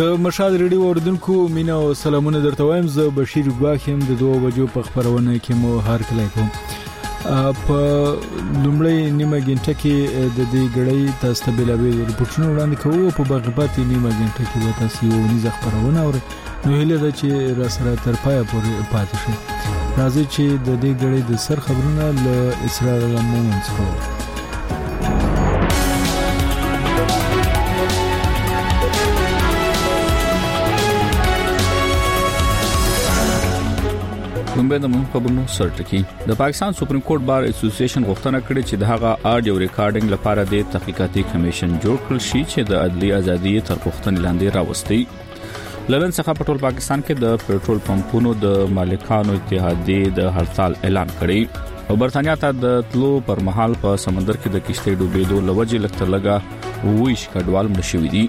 د مشال ریډیو اوردونکو مینا او سلامونه درته وایم. زه بشیر ګواخیم د 2 بجو په خبرونه کې مو هر کله کوم. په لومړی نیمه غنټه کې د دې غړې تاسو ته بلابل رپورټونه وړاندې کوو. په باغباتي نیمه غنټه کې به تاسو یو نيزه خبرونه اورئ. نو هله دا چې را سره تر پایه پورې پاتې شئ. راځي چې د دې غړې د سر خبرونه له اسرار المومن څخه کومبه د مون خبرونو سرټکی. د پاکستان سپریم کورټ بار اسوسییشن غوښتنه کړې چې د هغه آډیو ریکارډینګ لپاره د تحقیقاتي کمیشن جوړ کړل شي چې د عدلي ازادي تر پوښتنې لاندې راوستي. لندن څخه په ټول پاکستان کې د پېټرول پمپونو د مالکانو اتحادیې د هړتال اعلان کړی او برتانیا ته د تلو پر مهال په سمندر کې د کشتۍ ډوبېدو لوجې لکترلګه ویش کډوال مړ شوي دي.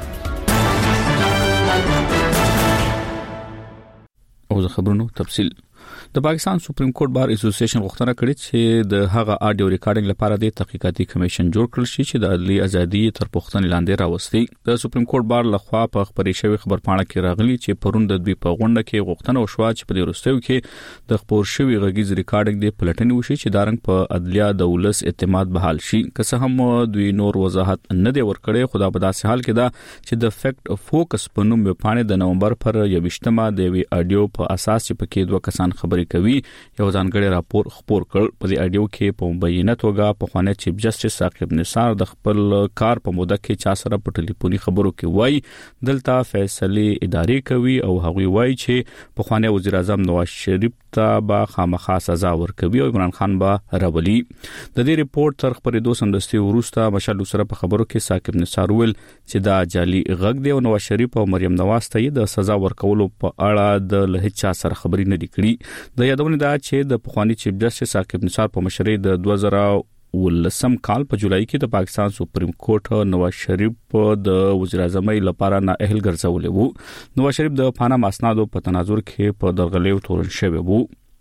او د خبرونو تفصیل. د پاکستان سپریم کورټ بار اسوسییشن غوښتنه کړې چې د هغه آډیو ریکارډینګ لپاره د تحقیقاتي کمیشن جوړ کړل شي چې د عدلي ازادي تر پوښتنې لاندې راوستي. د سپریم کورټ بار لخوا په خبري شوی خبرپاڼه کې راغلي چې پرون د دوی په غونډه کې غوښتنه وشوه چې په دې وروستیو کې د خبر شوی غږیز ریکارډینګ د پلټنې وشي چې دارنګ په عدلیه د ولس اعتماد بحال شي. که څه هم دوی نور وضاحت نه دی ورکړی، خو دا په داسې حال کې ده چې د فیکټ فوکس په نوم وپاڼې د نومبر پر 21مه د وی آډیو په اساس چې پکې دوه کسان خبري کوي یو ځانګړی راپور خبر کړ. په دې اډیو کې په مبینه توګه په خوانه چیف جسټس ثاقب نثار د خپل کار په موده کې چا سره په ټلیفوني خبرو کې وای دلته فیصله اداري کوي او هغه وای چې په خوانه وزیر اعظم نواز شریف ته به خامخا سزا ورکوي او عمران خان به راولي. د دې ریپورت تر خبرېدو سمدستي وروسته مشال سره په خبرو کې ثاقب نثار ویل چې دا جعلي غږ دی او نواز شریف او مریم نواز ته د سزا ورکولو په اړه د لهجه سره خبري نه دي کړي. د یادونه ده چې د پخوانی چیف جسټس ثاقب نثار په مشرۍ د 2019 کال په جولای کې د پاکستان سپریم کورټ نواز شریف د وزیر اعظم لپاره نااهل ګرځولې وو. نواز شریف د پاناما اسنادو په تناظر کې په درغلیو تورن شوی وو.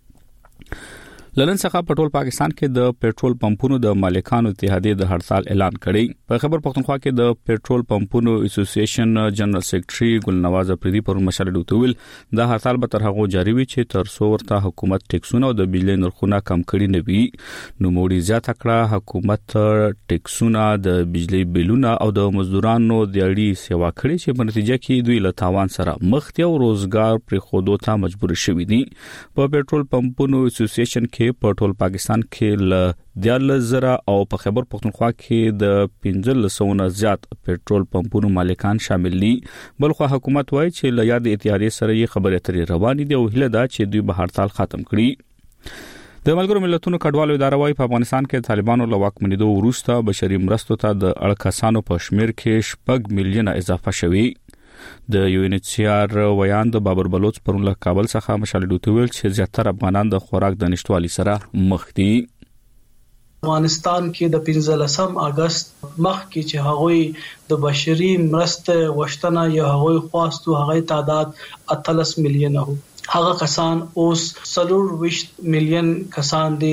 لندن څخه په ټول پاکستان کې د پېټرول پمپونو د مالکانو اتحادیې د هړتال اعلان کړی. په خبر پښتونخوا کې د پېټرول پمپونو اسوسییشن جنرال سیکریټري ګلنواز افریدي پر مشال ډوتویل د هړتال به تر هغه جاری وي چې تر څو ورته حکومت ټیکسونه او د بجلی نرخونه کم کړي نه وي. نو موړي زیاته کړه حکومت ټیکسونه د بجلی بلونه او د مزدورانو د اړي سیوا کړي چې په نتیجه کې دوی له تاوان سره مخ دي او روزګار پر خودو ته مجبور شوي دي. په پېټرول پمپونو اسوسییشن کې په ټول پاکستان کې ل 10000 او په خبر پښتونخوا کې د 1500 زیات پېټرول پمپونو مالکان شامل دي. بلخو حکومت وایي چې له یاد اتحادیې سره یې خبرې اترې روانې دي او هله دا چې دوی به هړتال ختم کړي. د ملګرو ملتونو کډوالو اداره وايي په افغانستان کې طالبانو له واکمنېدو وروسته بشري مرستو ته د اړ کسانو په شمیر کې 6 میلیونه اضافه شوي. د UNHCR ویان د بابر بلوچ پرون له کابل څخه مشال ډوتویل چې زیاتره افغانان د خوراک د نشټوالي سره مخ دي. افغانستان کې د 15 اگست مخکې چې هغوی د بشري مرسته غوښتنه یا هغوی خواستو هغه تعداد 13 میلیونه وو. هغه کسان اوس 4 میلیون کسان دي.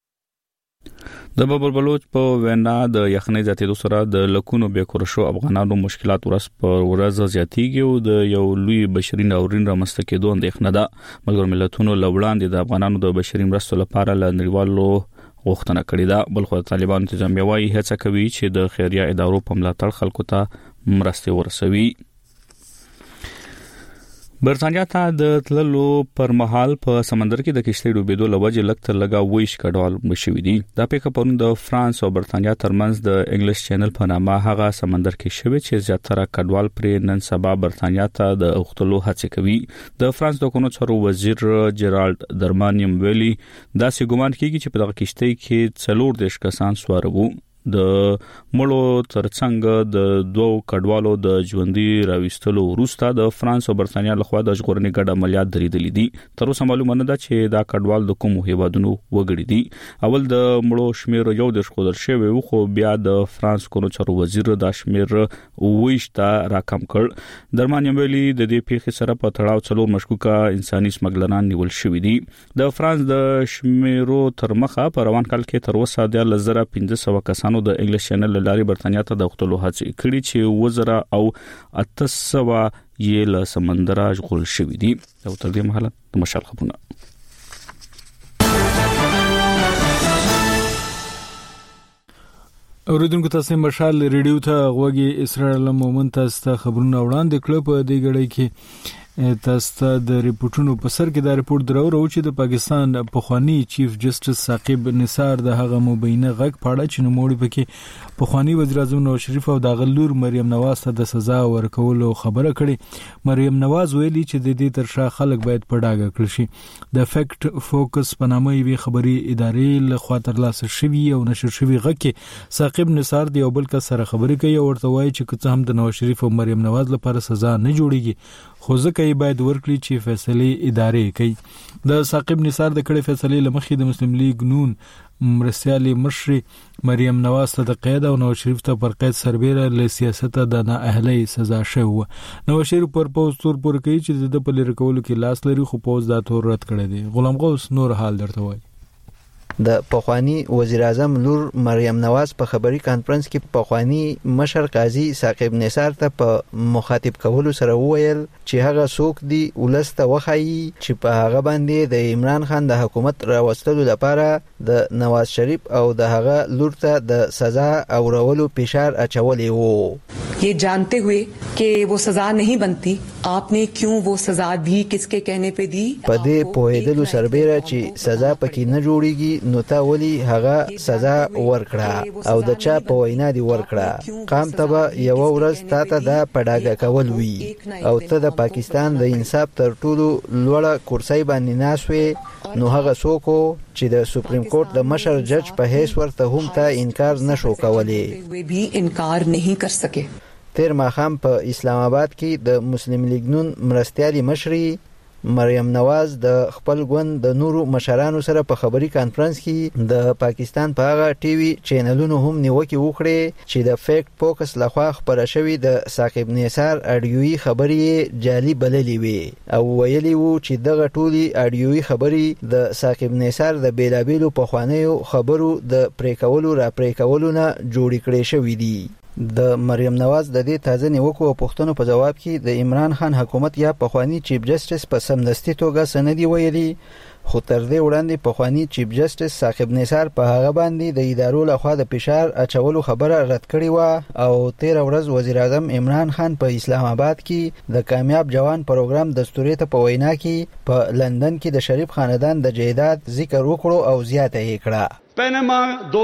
د بابر بلوچ په وینا د یخنۍ زیاتېدو سره د لکونو بیکور شو افغانانو مشکلات ورځ پر ورځ زیاتېږي او د یو لوی بشري ناورین رامنځته کېدو اندېښنه ده. ملګرو ملتونو لوړاندې د افغانانو د بشري مرستو لپاره له نړیوالو غوښتنه کړې ده. بلخو طالبان انتظامیه وايي هڅه کوي چې د خیریه ادارو په ملاتړ خلکو ته مرستې ورسوي. برتانیا ته د تللو پر مهال په سمندر کې د کشتۍ ډوبېدو لوجې لکترلګه ویش کډوال مشوي دي. دا پیښه پرون د فرانس او برتانیا ترمنځ د انګلیش چینل په نامه هغه سمندر کې شوه چې زیاتره کډوال پر نن سبا برتانیا ته د اوختلو هڅه کوي. د فرانس د قانون چارو وزیر جیرالد درمانیم ویلي دا سې ګومان کیږي چې په دغه کشتۍ کې 14 کسان سوار وو. د مړو ترڅنګ د دوو کډوالو د ژوندۍ راوستلو وروسته د فرانس او برتانیا لخوا د ژغورنې ګډ عملیات درېدلې دي. تر اوسه معلومه نه ده چې دا کډوال د کوم هیوادونو وګړي دي. اول د مړو شمیر یو د ښودل شوی و خو بیا د فرانس قانون چارو وزیر د شمیر ویشته راکم کړ. درمانیم ویلي د دې پیښې سره په تړاو 4 مشکوکه انساني سمګلران نیول شوی دي. د فرانس د شمیرو تر مخه په روان کال کې تر اوسه د 1500 کسان د انګلیش چینل لاري برتانیا ته د وختلو هڅه کړې چې 2000 او 800 یې له سمندر ژغورل شوې دي او تر دې مهاله د مشال خبرونه. اوریدونکو تاسو مشال ریډیو ته غوږی اسرائیل مومن تاسو ته خبرونه وړاندې کړ. په دې غړي کې تاسو ته د ریپورتونو په سر کې دا ریپورت درو چې د پاکستان پخوانی چیف جسټس ثاقب نثار د هغه مبینه غږ پاړه چې نوموړي پکې پخوانی وزیر اعظم نواز شریف او د غلور مریم نواز ته د سزا ورکولو خبره کړې. مریم نواز ویلي چې د دې ترشا خلک باید په ډاګه کړی شي. د فیکټ فوکس په نامه یوې خبري ادارې له خوا ترلاسه شوی او نشر شوی غږ کې ثاقب نثار دی او بل کس سره خبرې کوي او ورته وایي چې که هم د نواز شریف او مریم نواز لپاره سزا نه جوړیږي خو ځکه یې باید ورکړي چې فیصله ادارې کوي. د ثاقب نثار د کړې فیصلې لمخې د مسلم لیگ نون مرستيالي مشري مریم نواز ته د قید او نواز شریف ته پر قید سربېره له سیاست د نااهلۍ سزا شوه. نواز شریف پر پوز تور پر کوي چې د پلي رکولو کې لاس لري خو پوز دا تور رد کړی دی. غلام غوث نور حال درته وایي. د پخوانی وزیر اعظم لور مریم نواز په خبري کانفرنس کې پخوانی مشر قاضي ثاقب نثار ته په مخاطب کولو سره وویل چې هغه څوک دی ولسته وخایي چې په هغه باندې د عمران خان د حکومت راوستلو لپاره د نواز شریف او د هغه لور ته د سزا او رولو فشار اچولې وو. ये जानते हुए कि वो सजा नहीं बनती आपने क्यों वो सजा दी किसके कहने पे दी. په دې پوهېدلو سربېره چې سزا پکې نه جوړیږي نو تا ولي هغه سزا ورکړه او د چا په وینا دی ورکړه. قام ته یو ورځ تا ته دا پډاګه کول وی او ته د پاکستان د انصاف تر ټولو لوړه کرسۍ باندې ناسوي نو هغه څوک چې د سپریم کورټ د مشر جج په هیڅ ورته هم ته انکار نشو کولای. वे भी इनकार नहीं कर सके. تیر ماښام په اسلام آباد کې د مسلم لیگ نون مرستيالي مشري مریم نواز د خپل ګوند د نورو مشرانو سره په خبري کانفرنس کې د پاکستان په هغه ټي وي چینلونو هم نیوکه وکړه چې د فیکټ فوکس لخوا خبره شوې د ثاقب نثار اډیوي خبرې جعلي بللې وي او ویلي وو چې دغه ټولي اډیوي خبرې د ثاقب نثار د بیلابیلو پخوانیو خبرو د پریکولو را پریکولو نه جوړې کړې شوې دي. د مریم نواز د دې تازه نیوکو او پوښتنو په جواب کې د عمران خان حکومت یا پخوانی چیف جسټس په سمدستي توګه سندي ویلي خو تر دې وړاندې پخوانی چیف جسټس ثاقب نثار په هغه باندې د ادارو لخوا د فشار اچولو خبره رد کړې و او 13 ورځ وزیر اعظم عمران خان په اسلام آباد کې د کامیاب جوان پروګرام دستوري ته په وینا کې په لندن کې د شریف خاندان د جیداد ذکر وکړو او زیاته یې کړه. پاناما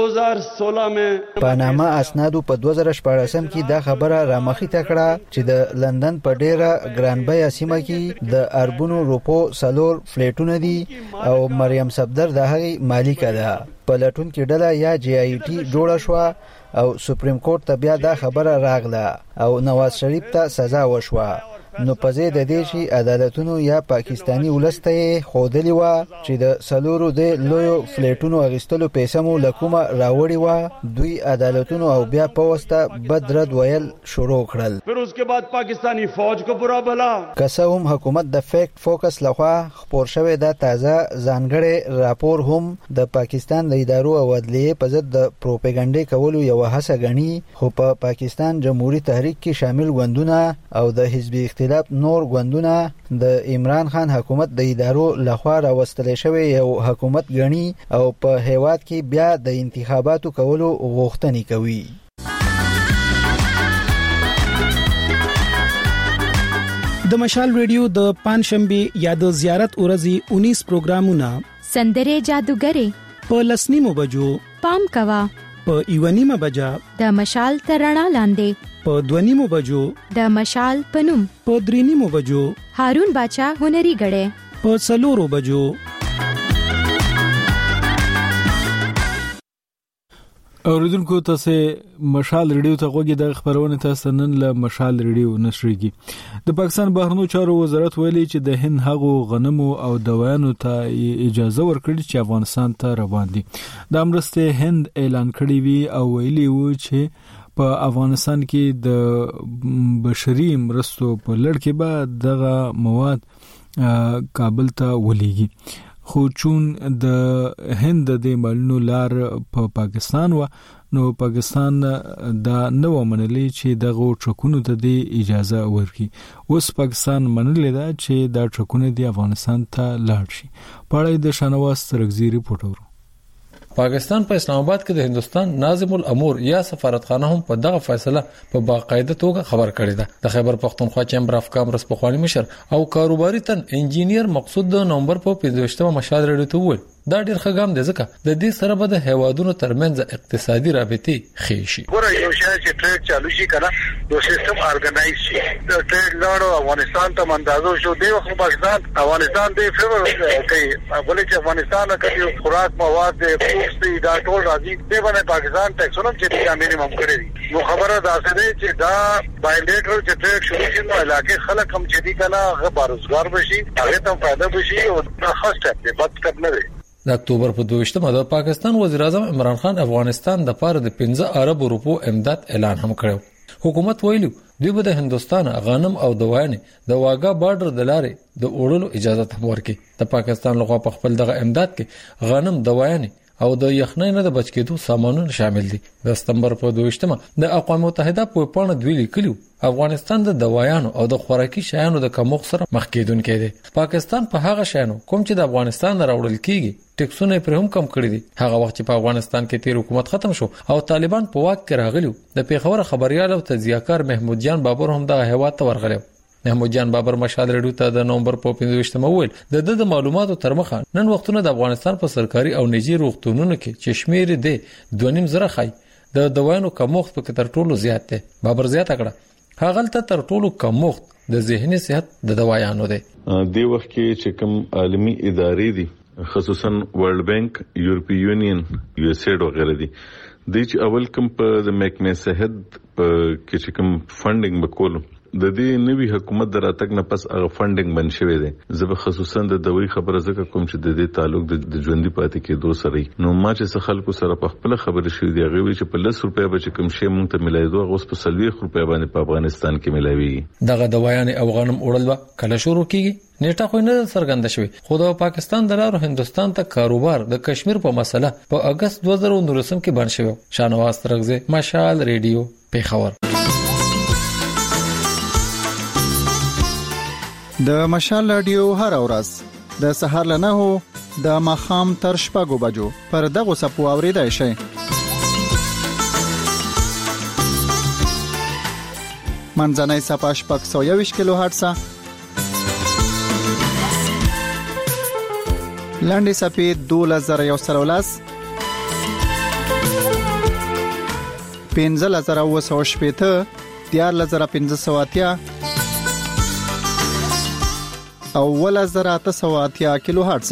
2016 में پاناما اسنادو په 2014 کې دا خبره رامخې تکړه چې د لندن په ډیره ګرانبیا سیمه کې د اربونو روپو سلور فلیټونه دي او مریم صفدر د هغې مالک ده. په لټون کې ډله یا جی آی ټي جوړه شو او سپریم کورټ ته بیا دا خبره راغله او نواز شریف ته سزا وشوه. نو پځې د دې شي عدالتونو یا پاکستانی ولسته خودلی و چې د سلورو د لویو فلیټونو اغستلو پیسې مو لکومه راوړی و دوی عدالتونو او بیا په واسطه بدرد ویل شروع کړل. फिर उसके बाद पाकिस्तानी फौज को बुरा भला که هم حکومت د فیکټ فوکس لخوا خبر شوی دا تازه ځانګړی راپور هم د پاکستان د ادارو او عدلیې په ضد د پروپاګاندا کولو یو هڅه غني خو په پاکستان جمهوریت تحریک کې شامل غوندونه او د حزب اختلاف نور غوندونه د عمران خان حکومت د ادارو لخوا راوستل شوی یو حکومت غني او په هیواد کې بیا د انتخاباتو کولو غوښتنې کوي. د مشال ریډیو د پنځشنبه یا د زیارت ورځې 19 پروګرامونه سندره جادوګری په لسنیمو بجو پام کوا په ایونیمه بجا د مشال ترڼا لاندې په دونیمو بجو د مشال پنوم په درینیمو بجو هارون باچا هنري غړې په څلورو بجو. اوریدونکو تاسو مشال ریډیو ته غوږی د خبرونه تاسو نن له مشال ریډیو نشریږي. د پاکستان بهرنیو چارو وزارت ویلي چې د هند هغو غنمو او دوایانو ته اجازه ورکړي چې افغانستان ته روان دي. د امرسته هند اعلان کړی وی او ویلي و چې په افغانستان کې د بشري مرستو په لړ کې به دغه مواد کابل ته ولېږي خو چون د هند د مالونو لار په پاکستان و نو پاکستان دا نو منلي چې دغه ټرکونو ته د اجازه ورکړي. اوس پاکستان منلي دا چې دا ټرکونه د افغانستان ته لاړ شي. پاړای د شنواز ترغزی ریپورټ ورو. پاکستان په اسلام آباد کې د هندستان ناظم الامور یا سفارتخانه هم په دغه فیصله په باقاعده توګه خبر کړی ده. د خیبر پختونخوا چیمبر اف کامرس په خواني مشر او کاروباري تن انجینیر مقصود د نومبر په 15مه مشال رډیو ته وویل دا ډیر ښه ګام دی ځکه د دې سره به د هیوادونو ترمنځ اقتصادي رابطې ښې شي. ګوره یو شی چې ټریډ چالو شي کنه نو سیستم ارګنایز شي. د ټریډ لاړو افغانستان ته مندازو شو دی وخت پاکستان افغانستان دی فیور کوي ولې چې افغانستان کې خوراک مواد د پوسټي دا ټول راځي دی باندې پاکستان ټیکسونه چې دا مینیمم کړی دي. نو خبره دا څه دی چې دا بایلیټرل چې ټریډ شروع شي نو علاقې خلک هم چې دي کنه هغه بارزګار بشي هغه ته فائدہ بشي او دا خاص ټاپ دی بد کټ نه دی. د اکتوبر په 22مه د پاکستان وزیر اعظم عمران خان افغانستان د پاره د 15 ارب روپو امداد اعلان هم کړو. حکومت ویلو دوی به د هندستان غنم او دوايانې د واګا بارډر د لارې د اوړلو اجازه هم ورکړي. د پاکستان لخوا په خپل دغه امداد کې غنم دوايانې او د یخنۍ نه د بچ کېدو سامانونه شامل دي. د سپتمبر په 22مه د اقوام متحده په پاڼه دوی لیکلو افغانستان د دوايانو او د خوراکي شیانو د کمښت سره مخ کېدونکې دی. پاکستان په هغه شیانو کوم چې د افغانستان راوړل کیږي ټیکسونه پر هم کم کړی دي. هغه وخت چې په افغانستان کې تیر حکومت ختم شو او طالبان په واک کې راغلي د پیښور خبريال او تجزیه‌کار محمود جان بابر هم د هیواد ته ورغلی. محمود جان بابر مشال رډیو ته د نومبر په 15مه ویل د معلوماتو تر مخه نن وختونه د افغانستان په سرکاري او نجی روغتونونو کې چې شمیر دی 2.5 زره خای د دوايانو کمښت په تر ټولو زیات دی. بابر زیاته کړه هغه ته تر ټولو کمښت د ذهني صحت د دوايانو دی. د وخت کې چې کوم عالمي ادارې دي خصوصا ورلد بانک یورپی یونین یو اس ایډ وغیرہ دي د چې اول کوم په د محکمې صحت په کې چې کوم فندینګ وکولو د دې نوی حکومت دراتک نه پس هغه فندینګ بن شوی دی. زه خصوصا د دوی خبره زکه کوم چې د دې تعلق د ژوندۍ پاتې کې دوسري نو ما چې خلکو سره په خپل خبره شوې دی هغه چې په 10 روپیا به کوم شی مونږ ته ملایدو هغه اوس په 30 روپیا باندې په افغانستان کې ملایوي. دغه دوايان او غنم اورل کله شروع کیږي نیټه خو نه څرګنده شوی. خو د پاکستان د لارو هندستان ته کاروبار د کشمیر په مسله په اگست 2019 کې بند شوی. شانواز ترغزی مشال ریډیو پیښور. د مشال رادیو هر ورځ د سهار له 9 د ماخام تر 10 بجو پر دغه سپو اوریدای شي. منځنۍ صفه شپږ 120 کیلو هرتز، لاندې صفه 2113، 15980، 14580 او 1880 کیلو هرتز.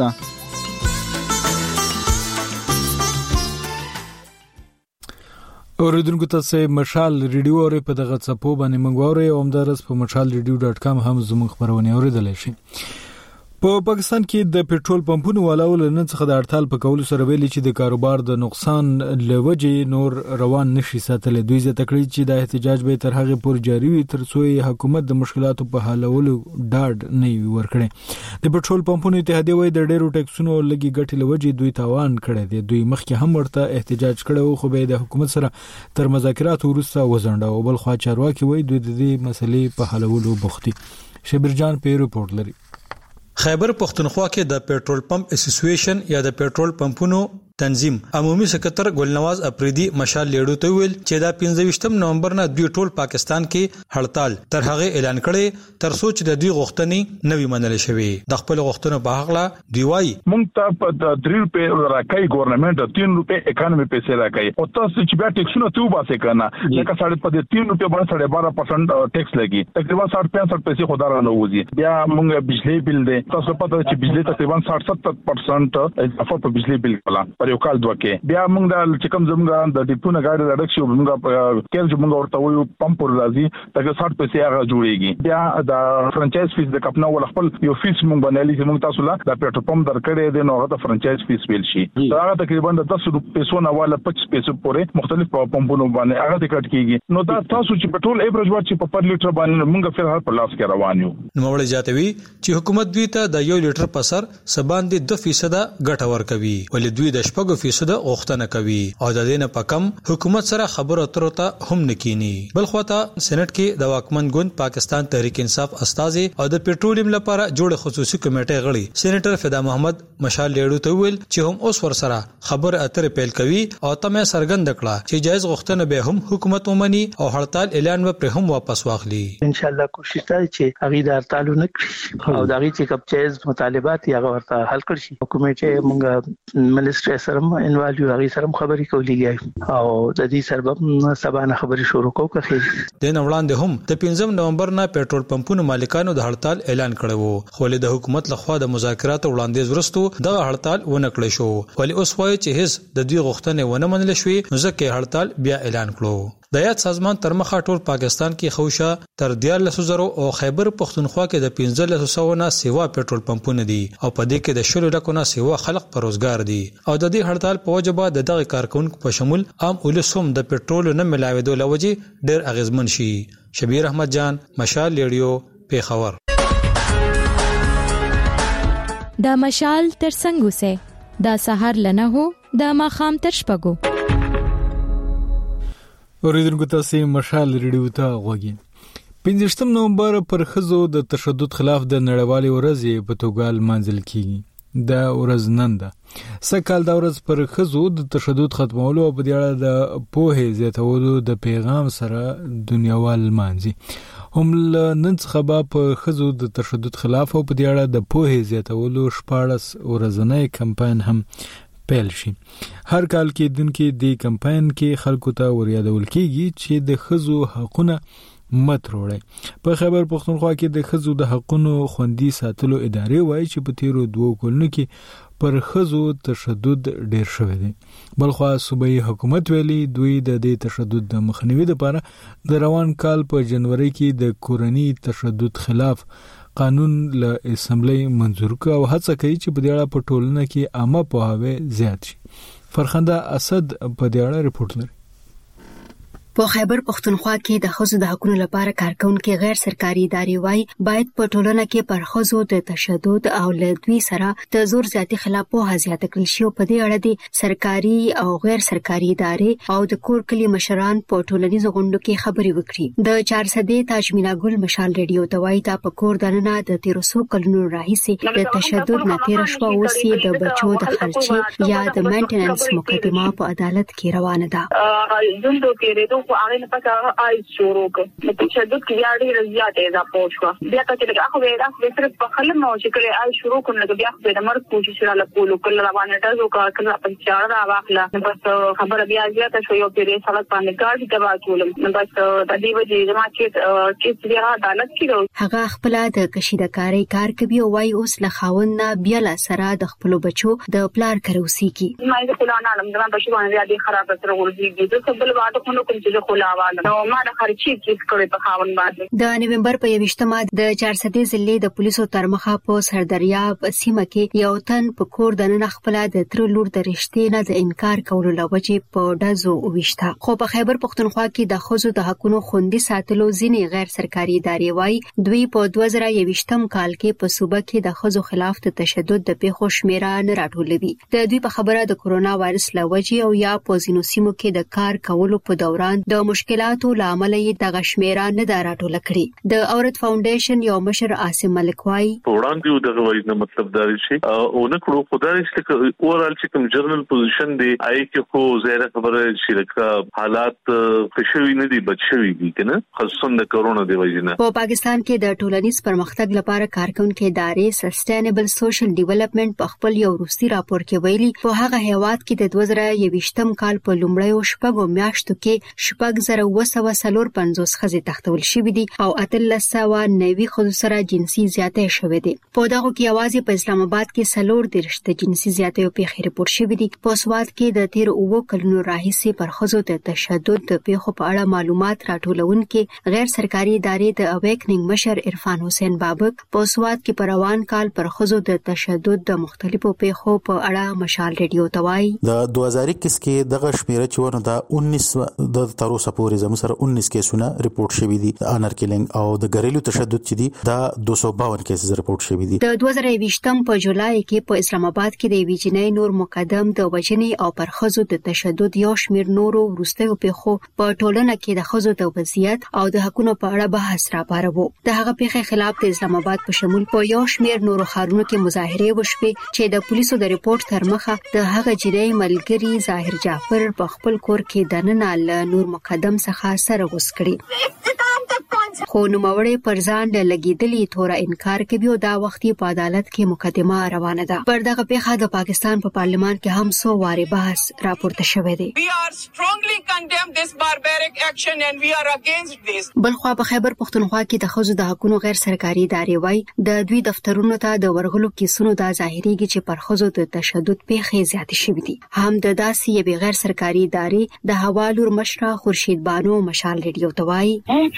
اوریدونکو ته مشال ریډیو اوري په دغه څپو باندې منګوري او همدارس په mashalradio.com هم زموږ خبرونه اوریدل شي. په پاکستان کې د پېټرول پمپونو والاو له نن څخه د هړتال په کولو سره ویلي چې د کاروبار د نقصان لوجې نور روان نشي ساتل. دوی زه تکړه چې د احتجاج به تر هغه پورې جاری وي تر څو حکومت د مشکلاتو په حلولو ډاډ نه ورکړي. د پېټرول پمپونو اتحادیه وایي د ډېرو ټیکسونو لګي ګټې لوجې دوی تاوان کړی دی. دوی مخکې هم ورته احتجاج کړو خو به د حکومت سره تر مذاکرات وروسته وزنده او بل خوا چارواکي وایي دوی د دې مسلې په حلولو بوختي. شبرجان په ریپورت لري. خیبر پختونخوا کې د پېټرول پمپ اسوسییشن یا د پېټرول پمپونو تنظیم عمومي سکرټر ګلنواز اپریدي مشال لیډو ته ویل چې دا 15 نومبر نه دوی ټول پاکستان کې هړتال تر هغه اعلان کړي تر څو چې د دوی غوښتنې نوي منل شوي. د خپل غوښتنو په حق لا دی وایي مونږ ته په 3 روپے راکای ګورنمنت 3 روپے 91 پیسې راکای او تاسو چې بیا ټیکسونه ته وباسه کنه لکه 3.5 روپے باندې 12% ټیکس لګي تقریبا 60-65 پیسې خدای نه وځي. بیا مونږ بجلی بل دی تاسو پته چې بجلی تقریبا 60-70% اضافه په بجلی بل کلا پر یو کال دوه کې بیا موږ د چکم زموږ د ډیپونه گاډي د ډکشو موږ کېل چې موږ ورته وایو پمپ پر راځي ترڅو 60 پیسې هغه جوړيږي بیا د فرانچایز فیس د کپنا ول خپل یو فیس موږ باندې چې موږ تاسو لا د پټرول پمپ درکړې دي نو هغه د فرانچایز فیس ویل شي دا هغه تقریبا د 10 پیسو نه والا 25 پیسو پورې مختلف پمپونو باندې هغه ټیکټ کیږي نو دا تاسو چې پټرول ایوریج ور چې په پر لیټر باندې موږ فل هر په لاس کې روان یو نو وړي جاتوي چې حکومت دوی ته د 1 لیټر په سر سبان دي 2% ګټه ورکوي ولې دوی د 10% غوښتنه کوي او د دې نه پکم حکومت سره خبرو اترو ته هم نکینی بل خواته سېنات کې د واکمن ګوند پاکستان تحریک انصاف استاذ او د پټرولیم لپاره جوړ خصوصي کمیټه غړي سېنیټر فدا محمد مشال لیړو ته ویل چې هم اوس ور سره خبر اتر پیل کوي او تمه سرګند کړه چې جایز غوښتنه به هم حکومت ومني او هړتال اعلان پر هم واپس واخلي ان شاء الله کوشش کوي چې هغه د هړتال نه کړي او د هغه چې کوم جایز مطالبات یې هغه ورته حل کړي حکومت چې موږ منیسټر سره انوالو هغه سره خبرې کولې او د دې سبب سبانه خبرې شروع کوکه د وړاندې هم د 15 نومبر نه پېټرول پمپونو مالکانو د هړتال اعلان کړو خو له حکومت لخوا د مذاکرات وړاندیز ورستو د هړتال ونه کړی شو ولی اوس وایي چې هیڅ د دوی غوښتنې ونه منل شوې نو ځکه هړتال بیا اعلان کړو د یاد سازمان تر مخه ټول پاکستان کې خوشا تر 1400 او خیبر پختونخوا کې د 1500 نه سیوا پېټرول پمپونه دي او په دې کې د شلو لکونه سیوا خلق پر روزګار دي او د دې هړتال په وجه د دغه کارکونکو په شمول عام ولسوم د پېټرول نه ملاوېدو لوجه ډېر اغیزمن شي شبیر احمد جان مشال ریډیو پیښور د مشال تر څنګه سه د سحر لنه هو د ماخام تر شپګو اوریدونکو تاسو مشال ریډیو ته غوږی 15 نومبر پر خزو د تشدد خلاف د نړیوالې ورځ په توګه منځل کیږي د ورځ نن ده سکهال د ورځ پر خزو د تشدد ختمولو او په دې اړه د پوهې زیاتولو د پیغام سره دنیاوال مانځي هم نن څخه په خزو د تشدد خلاف او په دې اړه د پوهې زیاتولو 14 ورځنی کمپاین هم پیل شي هر کال کې دونکو د کمپاین کې خلکو ته وریادول کیږي چې د خزو حقونه مت وروړي په خیبر پختونخوا کې د خزو د حقونو خوندي ساتلو ادارې وایي چې په تیرو 2 کلونو کې پر خزو تشدد ډیر شوی دی بلخوا صوبایي حکومت ویلي دوی د دې تشدد د مخنیوي لپاره د روان کال په جنوري کې د کورنی تشدد خلاف قانون له اسمبلی منظور کړ او هڅه کوي چې په دې اړه په ټولنه کې عامه پوهاوی زیات شي فرخنده اسد په دې اړه رپورټ لري په خیبر پختونخوا کې د خزو د حقوقو لپاره کارکونکو غیر سرکاري ادارې وایي باید په ټولنه کې پر خزو د تشدد او له دوی سره د زور زیاتی خلاف په زیات کړل شي په دې اړه د سرکاري او غیر سرکاري ادارې او د کور کلی مشران په ټولنیزو غونډو کې خبري وکړي د 400 تاجمینا ګل مشال ریډیو ته وایي دا په کور دننه د 1300 کلونو راهیسې د تشدد نه تیر شو او سي د بچو د خرچي یا د مینټیننس مقدمه په عدالت کې روانه ده خو هغه نه پکې آی شروع کړ د تشدد کې بیا ډېر زیات اضافه پوښښ بیا ته چې هغه ویرا فکر په خلک نو چې کله آی شروع کړل بیا د مرګ کوشش را لکول کله روانه تاسو کا کله په چار را واخله بس خبر بیا زیات شو یو پیری سړک باندې ګاډي دبا کولم بس د دې وجې زما چې بیا عدالت کې هغه خپل د کشیدکاري کار کوي او وايي اوس له خاوند بیا لا سره د خپل بچو د پلار کروسی کی ما د خلانه علم د بچو باندې د خراب سره ورځي د څه بل واده کوم چې خلاواله نو ما د خرچي کیس کړې په خاون باندې د نومبر په 28مه د 400 ضلع د پولیسو ترمخه په سردریاب سیمه کې یو تن په کور دننه خپل د تر لور د رښتې نه د انکار کولو لوجه په دزو وښتا خو په خیبر پختونخوا کې د خزو د حقوقو خوندي ساتلو ځینې غیر سرکاري ادارې وایي دوی په 2021م کال کې په صوبه کې د خزو خلاف د تشدد د پیښو شمیره نه راټولوي د دوی په خبره د کورونا وایرس لوجه او یا په ځینو سیمو کې د کار کولو په دوران د مشکلاتو لامل یې د غشمیره نه دراټول کړي د اورت فاونډیشن یو مشر عاصم ملک وايي وړاندې د غوښنه مطلب دا شي او نه کړو خدای چې اورال چې کوم جرنل پوزیشن دی آی کې خو زیاده خبره شرکا حالات خوشوي نه دي بچوي دي کنه خصوصا د کورونا دی وجنه په پاکستان کې د ټولنیز پرمختګ لپاره کارکونکو ادارې سسټینبل سوشل ډیولپمنٹ په خپل یو روسي راپور کې ویلي په هغه هیواد کې د 2021م کال په لومړیو شپږو میاشتو کې 6,250 خزې تختول شوې دي او 1390 خزو سره جنسي زیاتې شوې دي. په دغه کې یوازې په اسلام آباد کې 4 د جنسي زیاتې پیښې رپورټ شوې دي. په سواد کې د 13 کلونو راهیسې پر خزو د تشدد د پیښو په اړه معلومات راټولونکي غیر سرکاري ادارې د اویکنینګ مشر عرفان حسین بابک په سواد کې پر روان کال پر خزو د تشدد د مختلفو پیښو په اړه مشال ریډیو ته وایي د 2021 کې دغه شمیره چونه د 19 د تر اوسه پورې زموږ سره 19 کیسونه ریپورت شوي دي. انر کیلینګ او د ګریلو تشدد چې دي دا 252 کیسز ریپورت شوي دي. د 2020 په جولای کې په اسلام آباد کې د ویجنې نور مقدم د وجنې او پر خزو د تشدد یو شمیر نورو وروستیو پیښو په ټولنه کې د خزو د وضعیت او د حقوقو په اړه بحث راپاروه. د هغه پیښې خلاف د اسلام آباد په شمول په یو شمیر نورو ښارونو کې مظاهره وشوه چې د پولیسو د ریپورت تر مخه د هغه جنۍ ملګری ظاهر جعفر په خپل کور کې د نن نور مقدم څخه سره وسکړي. خو نوموړی پر ځان لګیدلی تور انکار کوي او دا وختي په عدالت کې مقدمه روانه ده. پر دغه پیښه د پاکستان په پارلمان کې هم څو واره بحث راپورته شوی دی. بلخوا په خیبر پختونخوا کې د خزو د حقوقو غیر سرکاري ادارې وای د دوی دفترونو ته د ورغلو کیسونو د ظاهريږي چې پر خزو د تشدد پیښې زیات شوې دي. هم د داسې یو غیر سرکاري ادارې د حوالور مشره خورشید بانو مشال ریډیو ته وای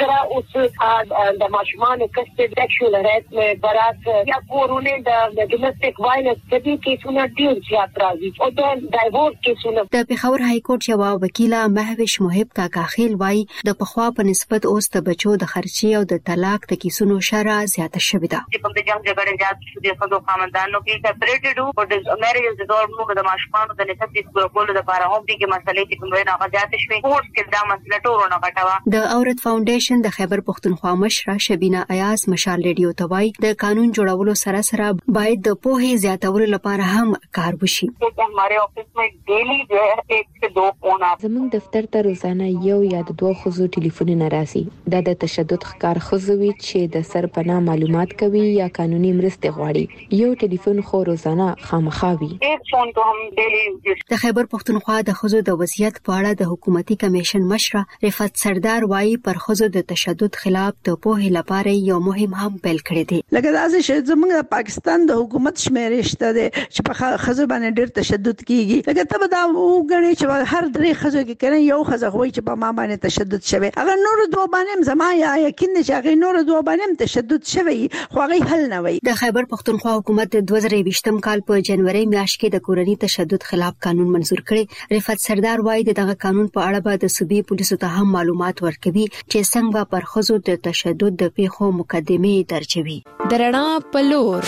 د ماشومان کسته سیکشوال هراسمنت برات یا کورونه د ډومېسټک وایلنس د دې کیسونو ډیر زیات راځي او د ډایورس کیسونو. د پیښور های کورټ یو وکیل مهوش محب کاکا خیل وای د پخوا په نسبت اوس د بچو د خرچي او د طلاق د کیسونو شره زیاته شوې ده. په دې جنگ جګړه زیات شو د خدو خاندانو کې سپریټډ او د میریج د ډورمو د ماشومان د نسب د کولو لپاره هم دغه مسلې چې کومه نه غزاته شوې کورټ کې دا مسله ټورونه غټوا. د اورت فاونډیشن د خیبر پختونخوا مشره شبینه ایاز مشال ریډیو ته وای د قانون جوړولو سره سره باید د پوهې زیاتولو لپاره هم کار وشي. हमारे ऑफिस में डेली जो है 1 से 2 फोन زموږ دفتر ته روزانه یو یا دوه خزو ټلیفونونه راځي. دا د تشدد ښکار خزوي چې د سرپناه معلومات کوي یا قانوني مرسته غواړي. یو ټلیفون خو روزانه خامخاوي. एक फोन तो हम डेली د خیبر پختونخوا د خزو د وضعیت په اړه د حکومتي کمیشن مشره رفعت سردار وایي پر خزو د تشدد خلاف د پوهې لپاره یو مهم هم پیل کړی دی. لکه دا چې زموږ پاکستان د حکومت شمیرشته ده چې په خزو باندې ډېر تشدد کیږي. لکه ته دا وګڼې چې هر درې خزو کې کنه یو خزه وایي چې په ما باندې تشدد شوی. اگر نور دوه باندې زما یا یقین چې هغه نور دوه باندې تشدد شوی خو هغه حل نه وي. د خیبر پختونخوا حکومت د 2020 کال په جنوري میاشت کې د کورنۍ تشدد خلاف قانون منزور کړي. رفعت سردار وایي دغه قانون په اړه به د صوبې پولیسو ته هم معلومات ورکوي چې څنګه پر خزو د تشدد د پیښو مقدمه درجوي. درنا پلور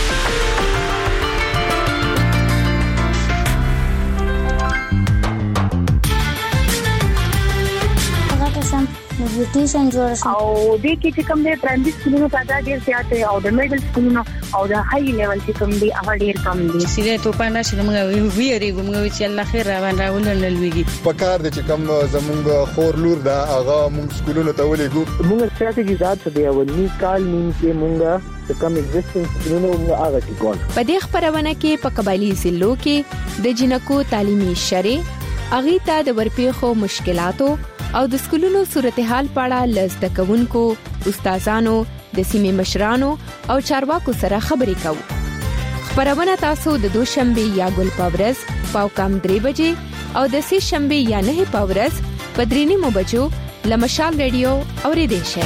نیوټریشن جوړ شو او دې کې چې کوم د پرایمري سکولونو تعداد ډیر زیات دی او د میډل سکولونو او د های لیول چې کوم دی هغه ډیر کم دی. سیده ته پاندې چې موږ ویریږو موږ چې الله خیر راولل لويږي په کار د چې کوم زمونږ خور لور دا هغه موږ سکولونو ته ولېګو. موږ ستراتیژي ذات دی ولني کال نیم کې موږ کم ایگزیسټنس سکولونو هغه ټیکول. په دې خبرونه کې په قبایلی ضلعو کې د جنکو تعلیمي شری اغي ته د ورپېخو مشکلاتو او د سکولونو صورتحال په اړه لزده کوونکو استادانو د سیمې مشرانو او چارواکو سره خبرې کوو. خبرونه تاسو د دوشنبه یا ګل پاورز پاوکام 3 بجې او د سې شنبه یا 9 پاورز په 3:30 بجو لمشال ریډیو اوریدئ شئ.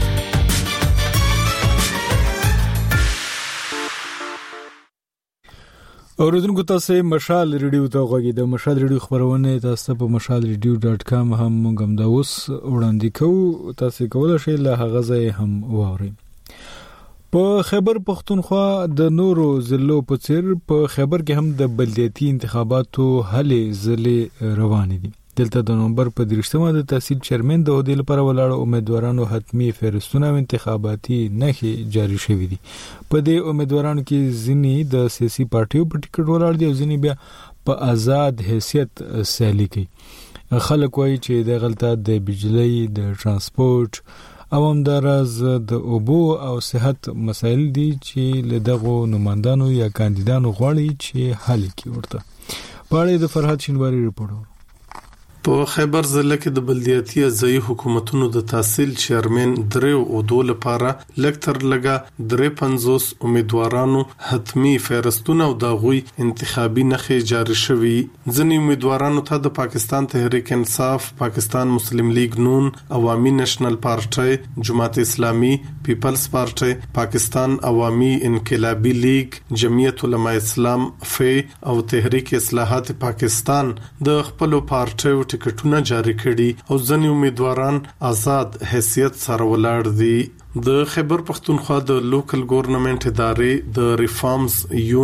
اوریدونکو تاسو مشال ریډیو ته غوږی د مشال ریډیو خبرونه تاسو په mashalradio.com هم موږ د اوس وړاندې کوو. تاسو کولای شئ له هغه ځای هم واورئ. په خیبر پختونخوا د نورو ضلعو په څیر په خیبر کې هم د بلدیاتي انتخاباتو هلې ځلې روانې دي. دلته د نومبر په 30مه د تحصیل چیرمن د عہدې لپاره ولاړ امیدوارانو حتمی فهرستونه او انتخاباتي نښې جاری شوې دي. په دې امیدوارانو کې ځینې د سیاسي پارټیو په ټیکټ ولاړ دي او ځینې بیا په آزاد حیثیت سیالي کوي. خلک وایي چې د غلطه د بجلی د ترانسپورت او همدارز د اوبو او صحت مسایل دي چې له دغو نمائندانو یا کاندیدانو غواړي چې حل کړي ورته. په اړه د فرحت شینواری رپورټ. په خیبر ضلع کې د بلدیاتي ځای حکومتونو د تحصیل چیرمن دریو او دول لپاره لکتر لګا 53 امیدوارانو حتمی فهرستونه او د غوي انتخابي نخې جاری شوي. ځینې امیدوارانو ته د پاکستان تحریک انصاف، پاکستان مسلم لیگ نون، عوامي نېشنل پارټي، جماعت اسلامي، پیپلز پارټي، پاکستان عوامي انقلابی لیگ، جمعیت علماء اسلام فی او تحریک اصلاحات پاکستان د خپل پارټیو ټیکټونه جاری کړي او ځینې امیدواران آزاد حیثیت سره ولاړ دي. د خیبر پختونخوا د لوکل ګورنمنت ادارې د ریفارمز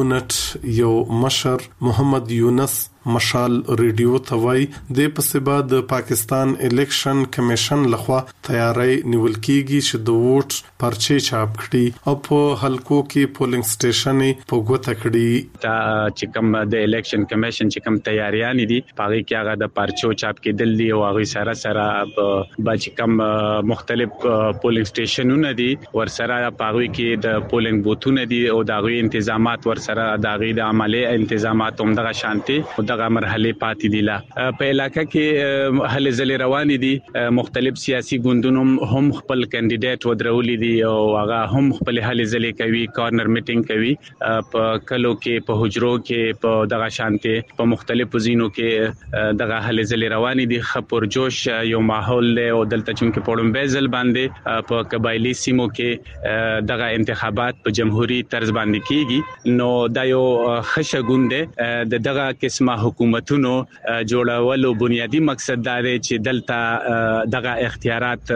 یونټ یو مشر محمد یونس مشال ریډیو توای د پسبا د پاکستان الیکشن کمیشن لخوا تیاری نیول کیږي چې د ووټ پرچې چاپ کړي او په حلقو کې پولینګ سټیشن په ګوته کړي. تا چې کوم د الیکشن کمیشن چې کوم تیاریان دي پاره کې هغه د پرچو چاپ کېدل دي او هغه سره چې کوم مختلف پولینګ سټیشنونه دي ور سره پاره کې د پولینګ بوتونه دي او د غوي تنظیمات ور سره د غوي د عملی تنظیمات هم دغه شانتي دغه مرحله پاتې دي. لا په علاقې کې هلې ځلې روان دي، مختلف سیاسي ګوندونو هم خپل کاندیدټ ودرولي دي او هغه هم خپل هلې ځلې کوي، کارنر میټینګ کوي په کلو کې، په حجرو کې، په دغه شانتي په مختلفو زینو کې دغه هلې ځلې روان دي. خپور جوش یو ماحول له او دلته چې په پړمبېزل باندې په قبایلی سیمو کې دغه انتخابات په جمهوریت طرز باندې کیږي. نو دا یو خشه ګوند دغه قسمه حکومتونو جوړولو بنیادی مقصد دا دی چې دلته دغه اختیارات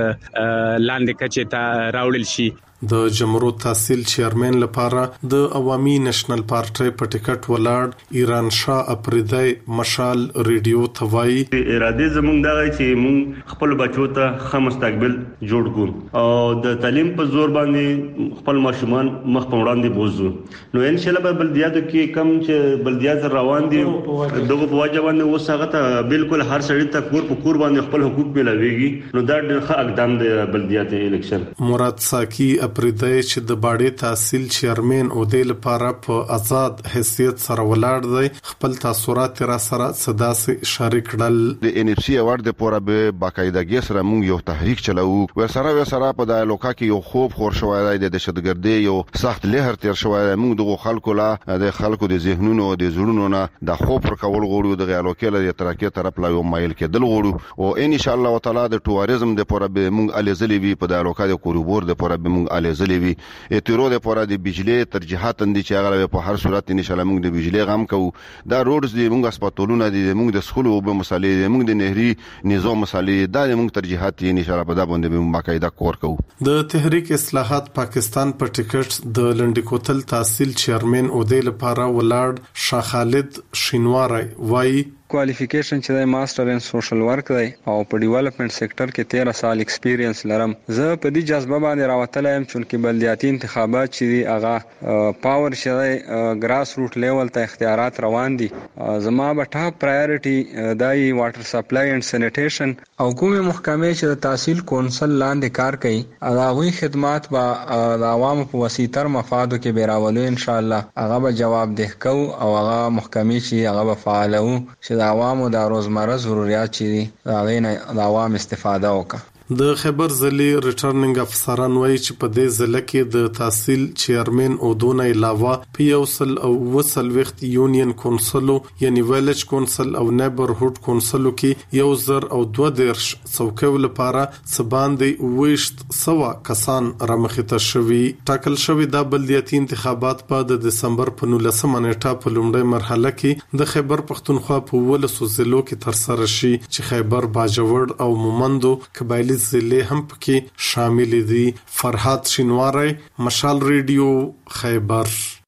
لاندې کچې ته راوړل شي. د جمهور تحصیل چیرمن لپاره د عوامي نېشنل پارټي په ټیکټ ولاړ ایران شاه اپریدای مشال ریډیو توای اراده زمونږ دغه چې مونږ خپل بچو ته ښه مستقبل جوړ کړو او د تعلیم په زور باندې خپل ماشومان مخ په وړاندې بوزو. نو ان شاء الله په بلدیاتو کې کم چې بلدیات روان دي دغه په وجه باندې اوس هغه ته بالکل هر سړی ته کور په کور باندې خپل حقوق ملويږي. نو دا ډېر ښه اقدام دی بلدیات الیکشن. مراد ساکی پردای چې د باډي تحصیل چیرمن او د لپاره په آزاد حیثیت سره ولاړ دی، خپل تاثیرات را سره صدا سي اشاره کړل. د ان اف سي اوارد لپاره به باقاعدګي سره موږ یو تحریک چلاو ورسره په د لوکا کې یو خوب خور شوی دی د دهشتګردي یو سخت لهر تیر شوی دی. موږ د خلکو لا د خلکو د ذهنونو او د زړونو نه د خوب پر کول غوړو د غیالوکې له ترکیه طرف لا یو مایل کېدل غوړو او ان شاء الله تعالی د ټوریزم لپاره به موږ الزلی وی په د لوکا د کوریبور لپاره به موږ الزلی وی اترو لپاره د بجلی ترجیحات اندي چې هغه په هر صورت ان شاء الله موږ د بجلی غم کوو. دا روډز دی موږ هسپتالونه دي موږ د سکول او به مسالې دي موږ د نهري نظام مسالې دا موږ ترجیحات دي ان شاء الله په دا باندې به باقاعده کور کوو. د تحریک اصلاحات پاکستان په ټیکټ د لنډکوتل تحصیل چیرمن او د لپاره ولاړ شاه خالد شینواری وای کوالیفیکیشن چې د ماستر ان سوشل ورک دی او په ډیولپمنٹ سېکټر کې 13 سال ایکسپیرینس لرم. زه په دې جذبه باندې راوتلم چې بلدیاتي انتخابات چې هغه پاور شې ګراس روټ لیول ته اختیارات روان دي. زما به ټاپ پرایورټي دای واټر سپلای اند سینیټیشن او کومه محکمې چې د تحصیل کونسل لاندې کار کوي هغه خدمات به د عوامو په وسیتر مفادو کې بیراولو ان شاء الله هغه به جواب ده کو او هغه محکمې چې هغه به فعالو چې د عوامو د روزمره ضرورت چې هغه نه د عوام استفاده وکړي. د خیبر ضلع ریټرننګ افسران وایي چې په دې ضلع کې د تحصیل چیرمن او دونه علاوه په یو سل او وسل وخت یونین کونسلو یعنی ویلج کونسل او نیبرهود کونسلو کې یو زر او 2 څوکیو لپاره سباندې وښت سوا کسان رامخته شوي. ټاکل شوی د بلدیاتي انتخابات په دسمبر په 19 نیټه په لومړۍ مرحله کې د خیبر پختونخوا په ولسو ضلعو کې تر سره شي چې خیبر باجوړ او مومندو قبایلی ضلع هم پکې شامل دي. فرحات شینواری مشال ریډیو خیبر.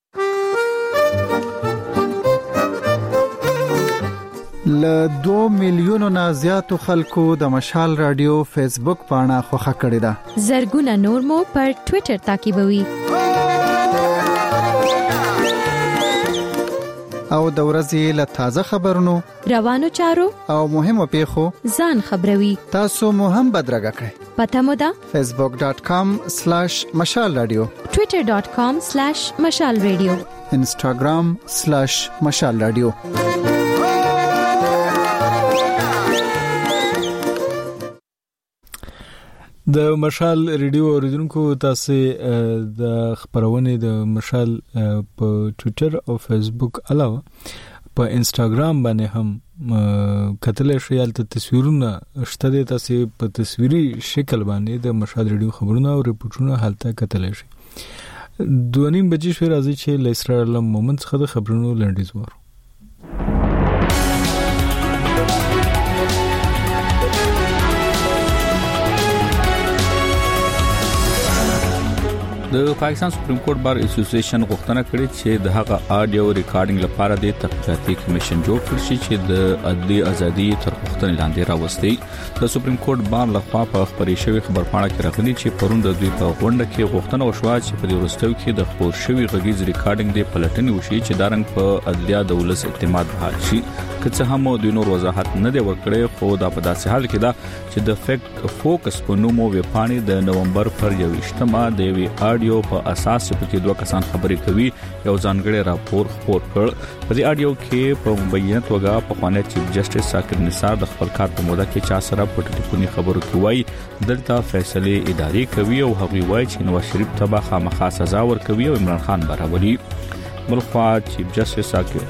ل 2 میلیونو نه زیاتو خلکو د مشال رادیو فیسبوک پاڼه خوښه کړې ده. زرګونه نور مو پر ټوئیټر تعقیبوي او د ورځې له تازه خبرونو روانو چارو او مهمو پیښو ځان خبروي. تاسو مو هم بدرګه کړئ. پته مو ده facebook.com/مشال رادیو twitter.com/مشال رادیو instagram/مشال رادیو. د مشال ریډیو اوریدونکو تاسو د خبرونه د مشال په ټوئیټر او فیسبوک علاوه په انستګرام باندې هم کتل شي د تصویرونه شته تاسو په تصویري شکل باندې د مشال ریډیو خبرونه او ریپورتونه حالت کتل شي 2:30 بجې شوي راځي چې لسرا مومنت څخه د خبرونو لنډیز وره د پاکستان سپریم کورټ بار اسوسییشن غوښتنه کړې چې د هغه آډیو ریکارډینګ لپاره د تحقیقاتي کمیشن جوړ کړي شي چې د عدلي ازادي تر پوښتنې لاندې راوستي د سپریم کورټ بار لخوا په خبري شوی خبرپاڼه کې راغلي چې پرون د دوی په غونډه کې غوښتنه وشوه چې په دې ورستو کې د خبر شوی غږیز ریکارډینګ د پلټنې وشي چې دارنګ په عدلي دولت اعتماد بحال شي که څه هم د نور وضاحت نه دی ورکړی خو دا په داسې حال کې دا چې د فیکټ فوکس په نومو ویپانی د نومبر پر 21مه د وی آډیو په اساس په کې دوه کسان خبرې کوي یو ځانګړی راپور خپور کړ په دې آډیو کې په مبینه توګه په خوانه چیف جسټس ساکر نثار د خپل کار په موده کې چا سره په ټلیفوني خبرو کې وایي دلته فیصله اداري کوي او هغوی وایي چې نواز شریف ته به خامخا سزا ورکوي او عمران خان برابري بلخوا چیف جسټس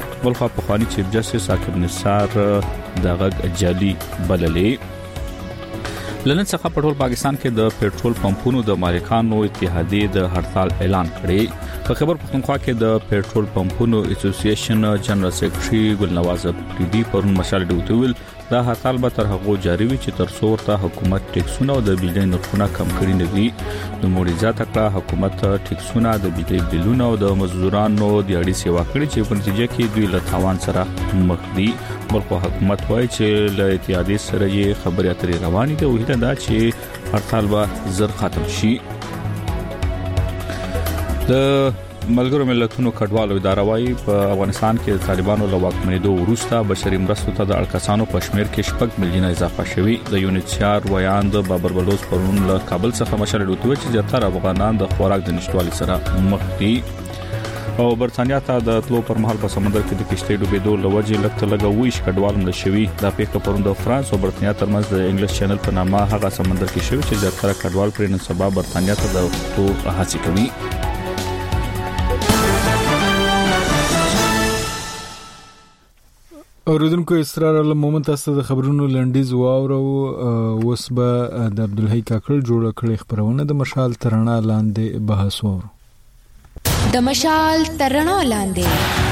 ساکر نثار دغه جعلي بللې لنن څخه په ټول پاکستان کې د پېټرول پمپونو د مالکانو اتحادیې د هړتال اعلان کړی په خبر پښتونخوا کې د پېټرول پمپونو اسوسییشن جنرال سیکریټري ګلنواز پریدي پرون مشال ډوتویل دا هړتال به تر هغه جاری وي چې تر څو ورته حکومت ټیکسونه او د بجلی نرخونه کم کړي نه وي نو موريزات کړه حکومت ټیکسونه د بجلی بلونه او د مزدورانو د اړې سیوا کړي چې په نتیجه کې دوی له تاوان سره مخ دي بلکې حکومت وایي چې له اتحادیې سره یې خبرې اترې روانې دي او هیله ده چې هړتال به زر ختم شي د ملګرو ملتونو کډوالو اداره وايي په افغانستان کې د طالبانو له واکمنېدو وروسته بشري مرستو ته د اړکسانو په شمیر کې 6 ملیونه اضافه شوي د یونیسیار ویاند بابر بلوچ پرون له کابل څخه مشر ډوتوي چې زیاتره افغانان د خوراک د نشټوالي سره مخ دي او برتانیا ته د تلو پر مهال په سمندر کې د کشتۍ ډوبېدو لوجې لکه ویش کډوال مل شوي د پیښه پرون د فرانس او برتانیا ترمنځ د انګلیش چینل په نامه هغه سمندر کې شوی چې زیاتره کډوال پر نن سبا برتانیا ته د تو هڅه کوي اوریدونکو اصرار له مومنت تاسو د خبرونو لنډیز واورو اوس به د عبدالحی کاکړ جوړ کړي خبرونه د مشال ترنا لاندې بحث وورو د مشال ترنا لاندې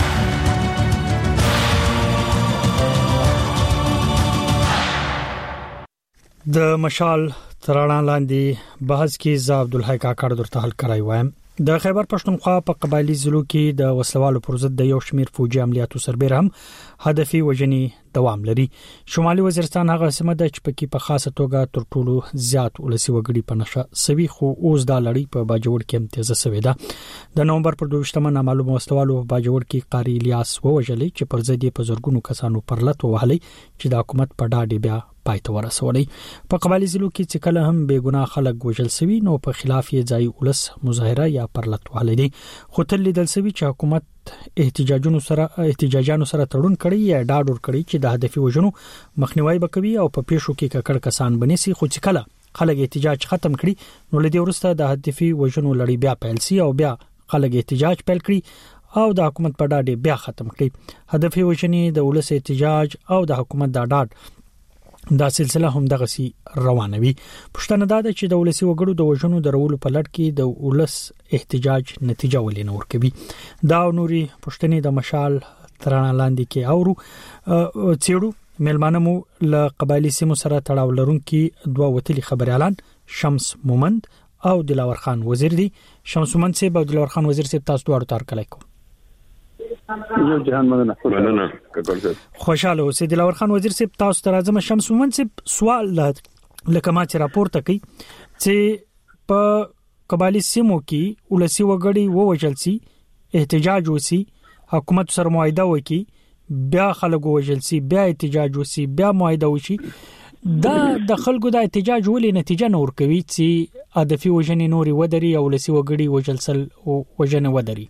د مشال ترنا لاندې بحث کې ز عبدالحی کاکړ درته حل کړای وایم د خیبر پښتونخوا په قبایلی ضلعو کې د وسلوالو پر ضد د یو شمیر فوجي عملیاتو سربېره هم هدفي وجنې دوام لري شمالي وزیرستان هغه سیمه د چپکی په خاصه توګه تر ټولو زیات ولسی وګړي په نشه سوي خو اوس د لړۍ په باجوړ کې امتیاز سوي ده د نومبر پر 22مه نامعلوم وسلوالو په باجوړ کې قاری الیاس ووجلې چې پر ضد په زورګونو کسانو پر لټ وهلي چې د حکومت په ډاډ بیا پایته ورسولې په قبایلی ضلعو کې چې کله هم بېګناه خلک وژل شوي نو په خلاف یې ځای ولس مظاهره یا پرلط وهلې دي خو تل لیدل شوي چې حکومت احتجاجونو سره تړون کړي یا ډاډ ور کړي چې د هدفي وژنو مخنیوي وکوي او په پیښو کې ککړ کسان بنسي خو چې کله خلک احتجاج ختم کړي نو لدی ورسته د هدفي وژنو لړۍ بیا پیل سي او بیا خلک احتجاج پیل کړي او د حکومت په ډاډ بیا ختم کړي هدفي وژنې د ولس احتجاج او د حکومت د ډاډ دا سلسله هم دغه سي روانوي پښتنه دا چې د ولسی وګړو د وژنو درولو په لړ کې د ولس احتجاج نتیجه ولې نه ورکوي دا نوري پښتنې د مشال ترانه لاندې کې اورو چېړو ملمانمو له قبایلی سیمو سره تړاو لرونکي دوه وتلي خبريالان شمس مومند او دلاور خان وزیر دي شمس مومند سي او دلاور خان وزیر سي تاسو دوه تار کلای کو یو جهان مننه خوشاله اوسئ دلاور خان وزیر صاحب تاسو ته راځم شمس مومند صاحب سوال لکه ما چې راپورته کوي چې په قبایلی سیمو کې ولسی وګړي ووجل سي احتجاج وسی حکومت سره معاهده وکي بیا خلک ووجل سي بیا احتجاج وسی بیا معاهده وشي دا د خلکو د احتجاج ولې نتیجه نه ورکوي چې هدفي وژنې نوري ودري او ولسی وګړي وجلسل او وژنه ودري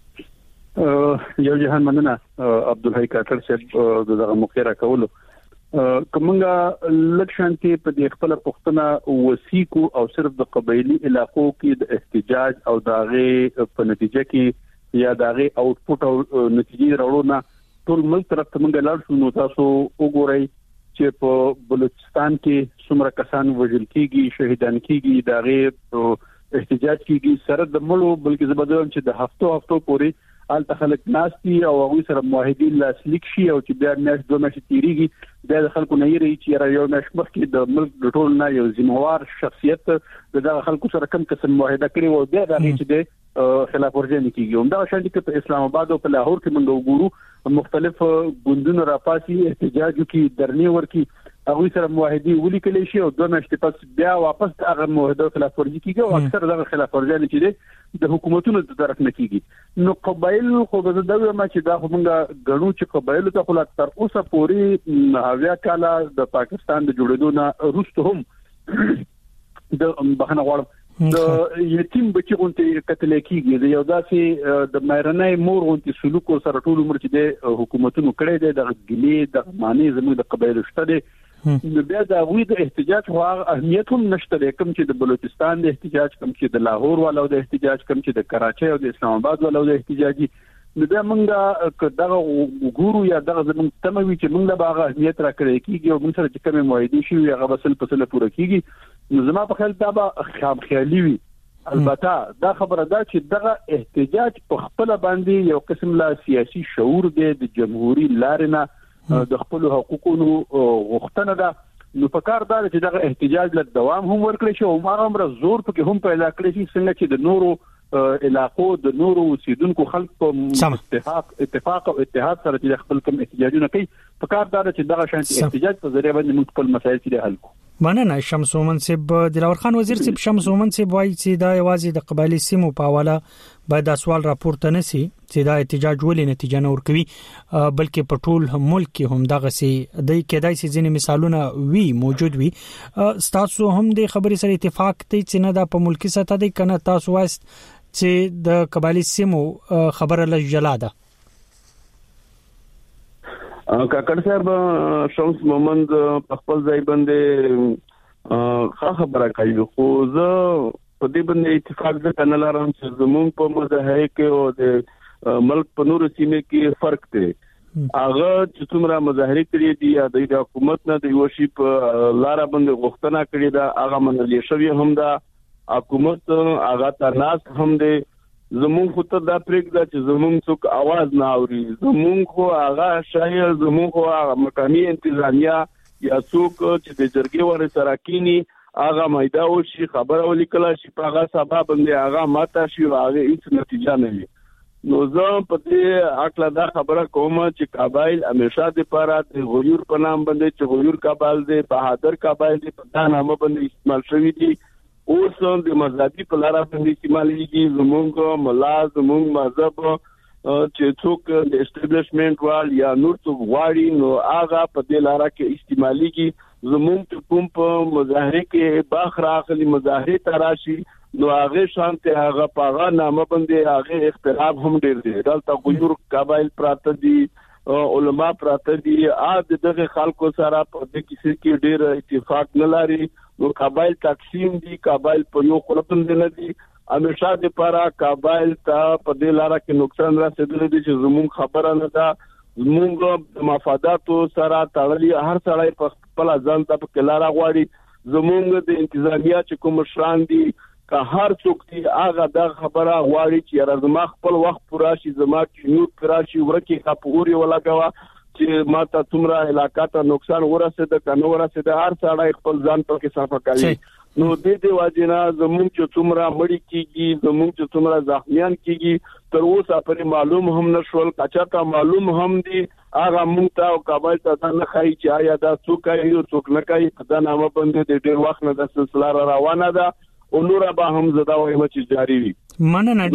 یو جهان مننه عبدالحی کاکړ صاحب دغه مخیره کولو کومه لکشانتي په دې خپل پښتنه وسیکو او صرف د قبایلی علاقو کې د احتجاج او داغه په نتیجه کې یا داغه اوټپوټ او نتیجې راوړونه ټول ملک طرف ته موږ لاړ شو. نو تاسو وګورئ چې په بلوچستان کې څومره کسان وژل کیږي، شهیدان کیږي، داغه احتجاج کیږي سره د ملو، بلکې زبردست چې د هفتو پورې آل تخلق ناستي او هغه سره موحدین لاسلیک شي او چې بیا میاشت دوه میاشتې تیریږي بیا د خلکو نه یری چې یو میاشت مخکې د ملک د ټول نه یو ذمہوار شخصیت د خلکو سره کم قسم موحده کړی او بیا د هغې چې د خلاف ورزي نه کیږي. همدا شان دي په اسلام آباد او په لاهور کې موږ وګورو مختلف ګوندونو راپاسي احتجاج کوي، درنې ورکي، هغه سره موحدي ولیکل شي او دوه میاشتې پس بیا واپس هغه موحده خلاف ورزي کیږي او اکثر دغه خلاف ورزي نه کیږي د حکومتونو د طرف نه کیږي. نو قبایل خو به دا وایي چې دا موږ غنو چې قبایل ته خو تر اوسه پورې هغه کاله د پاکستان د جوړېدو نه وروسته هم د بخنه غواړم د یتیم بچی غونټي قتل کیږي، د یو داسې د مېرنۍ مور غونټي سلوک سره ټول عمر چې د حکومتونو کړی دی د ګلې د معنی زموږ د قبایل شته دي. نو بیا دا وی د احتجاج خو اهمیت هم نشته، کوم چې د بلوچستان د احتجاج، کوم چې د لاهور والو د احتجاج، کوم چې د کراچۍ او د اسلام آباد والو د احتجاجي. نو بیا موږ دغه وګورو یا دغه زموږ تموي چې موږ له باغ اهمیت راکړی کیږي او موږ سره چې کومه موعده شي هغه بسل پسله پوره کیږي. نو زما په خیال دا به خیالي وي. البته دا خبره ده چې دغه احتجاج په خپل باندې یو قسم لا سیاسي شعور دی د جمهوریت لارنه د خپل حقوقونو غوښتنه ده. نو په کار دا چې دغه احتجاج له دوام هم ورکړي شي او هغه زور پکې هم پیدا کړی شي څنګه چې د نورو علاقو د نورو اوسیدونکو خلک په اتفاق او اتحاد سره چې خپل کوم احتجاجونه کوي. په کار دا چې دغه شانتي احتجاج په ذریعہ باندې موږ خپل مسایل کې حل کوو. مننه شمس مومن صاحب. دلاور خان وزیر صاحب شمس مومن صاحب وایي چې دا یوازې د قبایلی سیمو په حواله باید د سوال راپورته نسی چې دا احتجاج ولې نتیجه نه ورکوي، بلکې په ټول ملک کې هم دغه سي د کېدای سي ځینې مثالونه وی موجود وي. تاسو هم د خبرې سره اتفاق ته چې نه دا په ملکی سطح دی کنه تاسو وایست چې د قبایلی سیمو خبره له جلا ده؟ کاکړ صاحب شمس مومند په خپل ځای باندې خبره کوي، خو زه په دې باندې اتفاق ځکه نه لرم چې زموږ په مظاهره کې او د ملک په نورو سیمو کې فرق دی. هغه چې څومره مظاهره کړې دي یا د حکومت نه د یو شی په لار باندې غوښتنه کړې ده هغه منلې شوی هم ده، حکومت هغه تناس هم دی. زمون خو ته دا پرېږده چې زمون څوک आवाज نه اوري، زمون خو هغه شاید زمون خو هغه مقامي انتظامیه یا څوک چې د جرګې ور سره کینی هغه مایدا او شي خبره ولیکل شي په هغه سبب باندې هغه ماته شي هغه هیڅ نتیجه نه وي. نو زه په دې اکلا دا خبره کوم چې قبایل همیشه د پاره د غیور په نام باندې چې غیور قبایل دي، بهادر قبایل دي په دا نامه باندې استعمال شوی دي. اوس د مذهبي په لار باندې استعمالېږي. زمونږ ملا زمونږ مذهب چې څوک د اسټابلیشمنت وال یا نور څوک غواړي نو هغه په دې لار کې استعمالېږي. زمونږ کوم په مظاهره کې باخ راغلي مظاهره تراشي نو هغه شانته هغه پاغه نامه باندې هغه اختلاف هم ډیر دی. دلته غیور قبایل پراته دي، علما پراته دي، دغه خلکو سره په دې کیسه کې ډیر اتفاق نه لري. نو قبایل تقسیم دي، قبایل په یو خپل نه دي. همیشه د پاره قبایل ته په دې لار کې نقصان رسیدلی دي چې زموږ خبره نه ده. زموږ د مفاداتو سره تړلي هر سړی په خپل ځان ته په لار غواړي. زموږ د انتظامیه چې کوم شران دي که هر څوک دي هغه د خبره غواړي چې راځم خپل وخت پورا شي، زما کې نور پورا شي ورکه کاپوري ولاګوا چې ماته تمرا علاقہ ته نقصان ورسېده کنه ورسېده هر څړای خپل ځان په کې صفه کوي. نو دې واجینا زموږ چې تمرا مړی کیږي، زموږ چې تمرا زخمیان کیږي تر اوسه پرې معلوم هم نشول، کچا ته معلوم هم دي هغه مونږ ته او قبایل ته نه خای چې آیا دا څوک کوي او څوک نه کوي. دا نامه باندې د ډېر وخت نه د سلسله روانه ده او نور به هم زدا وایم چې جاری وي. مننه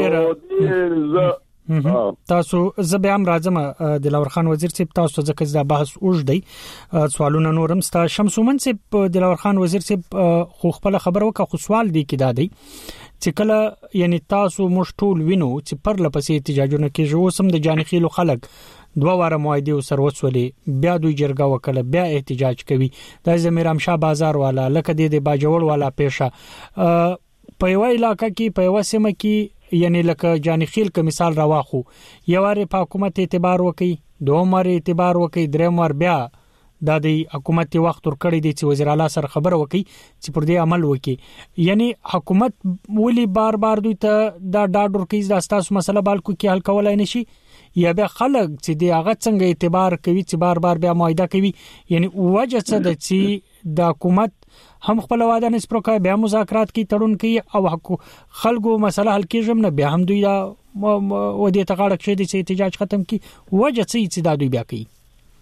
ډېر. تاسو زه هم راځم دلاور خان وزیر صاحب، تاسو ځکه دا بحث اوږد دی سوالونه نورم ستا. شمس مومن صاحب دلاور خان وزیر صاحب خو خپل خبر وکړه، خو سوال دی کې دا دی چې کله یعنی تاسو مشټول وینو چې پر لپسې احتجاجونه کیږي، اوس هم د جانخیلو خلک دوه واره معاهده سره وسولې بیا دوی جرګه وکړه بیا احتجاج کوي د زمیرام شاه بازار والا لکه د باجوړ والا پېښه په یو علاقې کې په یو سیمه کې یعنی لکه جانخیل ک مثال راواخو یو واره په حکومت اعتبار وکي دوه مر اعتبار وکي درې مر بیا د حکومت وخت ور کړی دی چې وزیر اعلی سره خبره وکي چې پر دې عمل وکي یعنی حکومت ولی بار بار دوی ته دا ډاډ ورکوي د اساس مسله بالکل کې حل کولای نشي یا به خلک چې دی هغه څنګه اعتبار کوي چې بار بار بیا معاهده کوي یعنی وجه څه ده چې د حکومت هم خپل وعده نسبت کوي بیا مذاکرات کوي تړون کوي او خلکو مسله حل کیږي نه بیا هم دوی دا ودی تقاړه کړي چې احتجاج ختم کی وجه څه چې دا دوی بیا کوي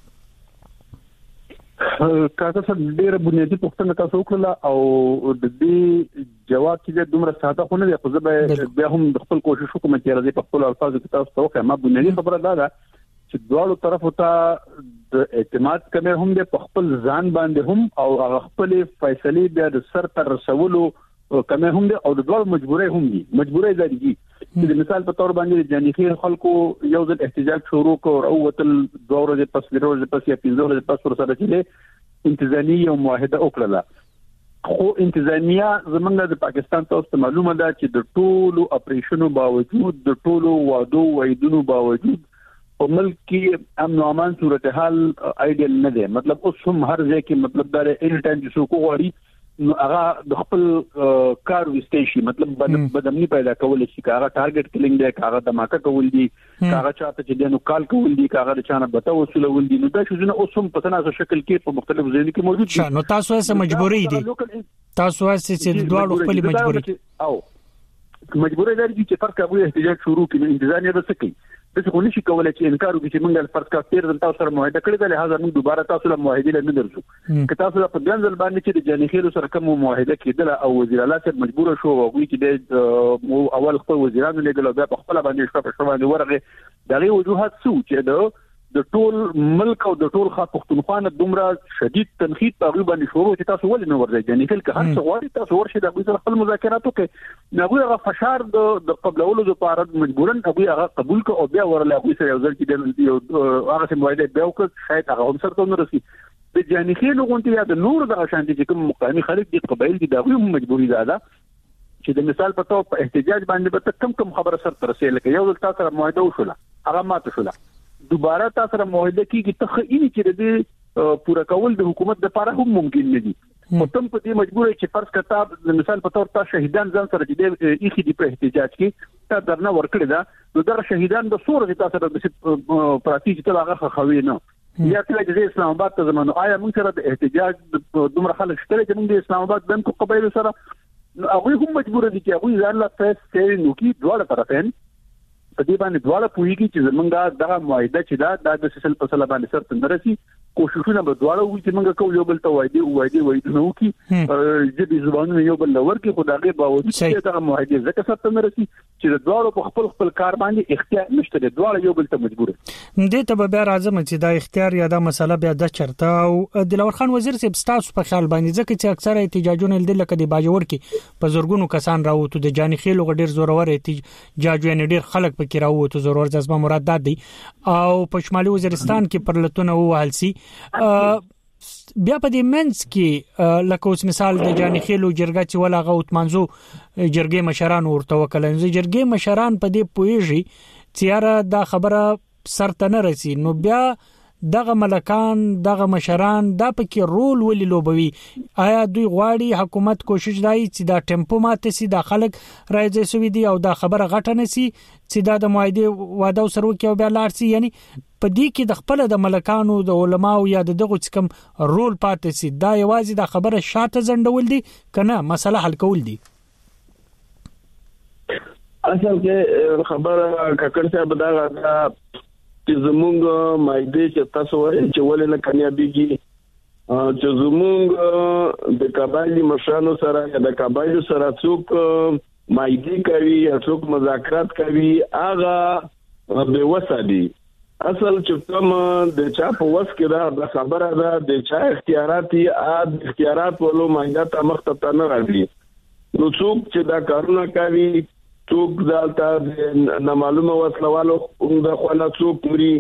کاکا صاحب ډېر بنیادی پوښتنه تاسو وکړه او د دې جواب کې دومره ساده خو نه دی خو زه بیا هم د خپل کوشش کوم چې راځي په خپل الفاظو کې تاسو ته وکړم ما بنیادی خبره ده چې دواړو طرفو ته د اعتماد کمه هم د خپل ځان باندې هم او هغه خپل فیصله بیا د سر تر رسولو کمه هم د او د دوه مجبورې هم دي مجبورې دي چې د مثال په تور باندې جانخیر خلکو یو ځل احتجاج شروع کړ او وتل دوه ورځې پس ورځې پس یا 15 ورځې پس ورسره چې انتظامیه معاهده وکړه خو انتظامیه زمونږ د پاکستان تاسو معلومه ده چې د ټولو اپریشنو باوجود د ټولو وعدو وعیدونو باوجود په ملک کې امن او امان صورتحال ایډیل نه ده مطلب اوس هم هر ځای کې مطلب دا ان ټایم چې څوک غواړي نو هغه د خپل کار وستېشي مطلب بدامني پیدا کول شي هغه ټارګټ کلینګ دی هغه دماکه کول دي هغه چاته چې دنو کال کول دي هغه چانه بته وصول ول دي نو دا شونه اوس هم په تناسب شکل کې په مختلفو ځایونو کې موجود دي نو تاسو سره مجبوري دي تاسو چې د دوه خپل مجبوري او مجبوري لري چې فرق کوي احتجاج شروع کړي انتظامیه به سکی څه خو نشي کولای چې انکار وکړي چې موږ فرض کا تیر دلته سره معاهده کړی دی لہذا موږ دوباره تاسو له معاهده نه درځو که تاسو په ځل باندې چې د جانخیل سره کوم معاهده کېدل او وزیر اعلی صاحب مجبور شو او چې د اول خپل وزیرانو لګل بیا په خپل باندې شپه باندې ورغه دغه وجوهات څه چې د ټول ملک او د ټول خاص پښتونخوا دومره شدید تنقید په باندې شروع چې تاسو ولې نه ورځي جانخیل که هر څه غواړي تاسو ورشي د غوښتل خپل مذاکرات وکړي نو هغه فشار د قبلولو لپاره مجبورن هغه قبول کو او بیا ورله هغه سره یو ځل کې هغه سم وایي بیا وکړي شاید هغه هم سره نه رسي د جانخیل غونډه یا د نور د شانتي چې کوم مقامي خلک دي قبایل دي دغه هم مجبوري ده چې د مثال په توګه په احتجاج باندې به کم خبره سره ترسي لکه یو ځل تاسو معاهده وشوله هغه ماته شوله دوباره تاسو سره معاهده کیږي ته خېلی چې د پورا کول د حکومت لپاره هم ممکن نه دي او تم په دې مجبور چې فرض کړه د مثال په تور تاسو شهیدان ځان سره چې د ایخي د احتجاج کې تا درنه ورکړی دا نو دا شهیدان د سور د تاسو سره د پراتی چې هغه خوي نه یا چې د اسلام آباد ته زمونږ آیا موږ سره د احتجاج دومره خلک شته چې موږ د اسلام آباد بنکو قبایل سره هغه هم مجبور دي چې هغه ځان لا فیس نو کې دواړه طرفین په دې باندې دواړه پوېږي چې زمونږ دغه معاهده چې دا د سیسل په سلا باندې سره تندرسي کوششونه به دواړه وي چې موږ کوو یو بل ته وایي نو کی چې د زبانونو یو بل لور کې خدای باوجود چې دغه معاهده زکه سره تندرسي چې دواړو په خپل کار باندې اختیار نشته دواړه یو بل ته مجبور دي ته به راځم چې دا اختیار یا دا مسله بیا د چرته او دلور خان وزیر صاحب تاسو په خیال باندې ځکه چې اکثره احتجاجونه د لکه د باجوړ کې په زورګونو کسان راوته د جانخیل غډیر زورور احتجاجونه ډیر خلک په کې راوته زورور ځما مراد ده او په شمالي وزیرستان کې پرلتونه وهل سي بیا په دې منځ کې لکه اوس مثال د جانخیلو جرګه چې ولاغه اوتمنځو جرګې مشران ورته وکړل جرګې مشران په دې پويږي چې دا خبره سرته نه رسي نو بیا دغه ملکان دغه مشران دا پکې رول ولې لوبوي آیا دوی غواړي حکومت کوشش دای چې دا ټیمپو ماته سي د خلک راځي سوي دي او دا خبره غټه نسی چې دا د معاهده واده سره کې او بیا لارسي یعنی په دې کې د خپل د ملکانو د علماو یا دغه کم رول پاتې سي دا یوازې د خبره شاته زندول دي کنه مسله حل کول دي اصل کې خبره ککړ صاحب دا چې زمونږ مایده چې تاسو وایي چې ولې نه کامیابیږي چې زمونږ د قبایلی مشرانو سره یا د قبایلو سره څوک مایده کوي یا څوک مذاکرات کوي هغه به وسادي اصل چې کوم د چا په وس کې دا خبره ده د چا اختیارات ولو مایده ته مخته نه راځي نو څوک چې دا کارونه کوي څوک دالته نه معلومه وسلوالو د خپل څوک مري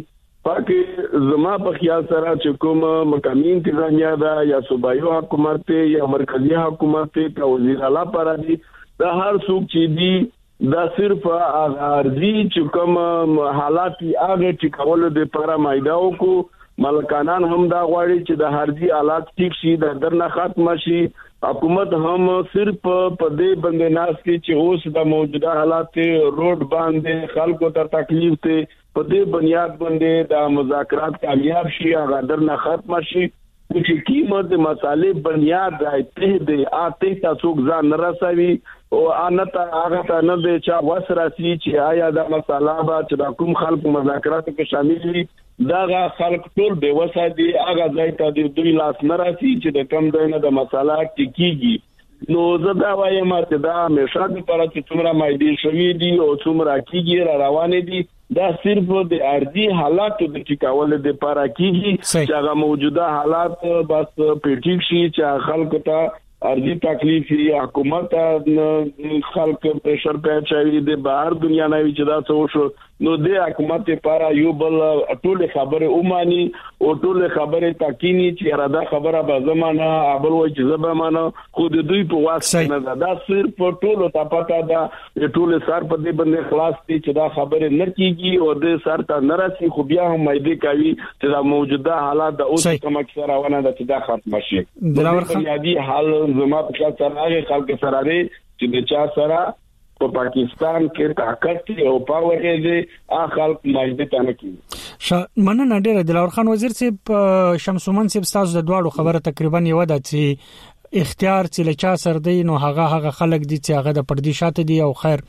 پاکه زما په خیال سره چې کوم مقامی انتظامیه دا یا صوبایي حکومت یا مرکزی حکومت ته وزیر اعلی پر دي دا هر څوک چې دي دا صرف ارزي چې کوم حالات هغه چې کول د لپاره مایداو کو ملکانان هم دا غواړي چې د هرځي حالات ټیک شي د درنه ختم شي حکومت هم صرف په دې باندې ناس کې چې اوس د موجوده حالات روډ باندې خلکو ته تکلیف ته په دې بنیاد باندې د مذاکرات کامیاب شي هغه درنه ختم شي چې قیمت د مسالې بنیاد راځي د اته تاسو ځان رسوي او انته هغه ته نه دی چې وسراسي چې آیا د مساله با چې د کوم خلکو مذاکرات کې شامل دي دا خلک ټول به وسادي هغه ځای ته د دوی لاس نه راسي چې د کم دینه د مساله ټیکيږي نو زه دا وایم چې دا همیشه د پر چې څومره مایدي شوی دي او څومره کیږي روان دي دا صرف د ارضي حالات د ټیکاول د لپاره کیږي چې هغه موجوده حالات بس پېټیک شي چې خلکو ته ارضی تکلیف یا حکومت خلک پریشر پېچوي د بهر دنیا نه چې دا څه شو نو د حکومت لپاره یو بل ټول خبره اوماني او ټول خبره تکینی چې اراده خبره به زمانہ ابل وای چې زبمانه خو د دوی په واسطه نه دا صرف ټول ته پتا دا ټول سر په دې باندې خلاص دي چې دا خبره نه کیږي او د سر ته نه راسي خو بیا هم مېدی کوي چې دا موجوده حالات د اوس کوم اکثر روانه ده چې دا ختم شي د بنیادی حال زما په سره خلک سره دي چې د چا سره په پاکستان کې طاقت او پاور یې خلک مجبور ته نه کیږي مننه ډیره دلور خان وزیر صاحب شمسومن صاحب تاسو د دواړو خبره تقریبا یو ده چې اختیار چې لچا سر دی نو هغه خلک دي چې هغه د پردي شاته دي او خیر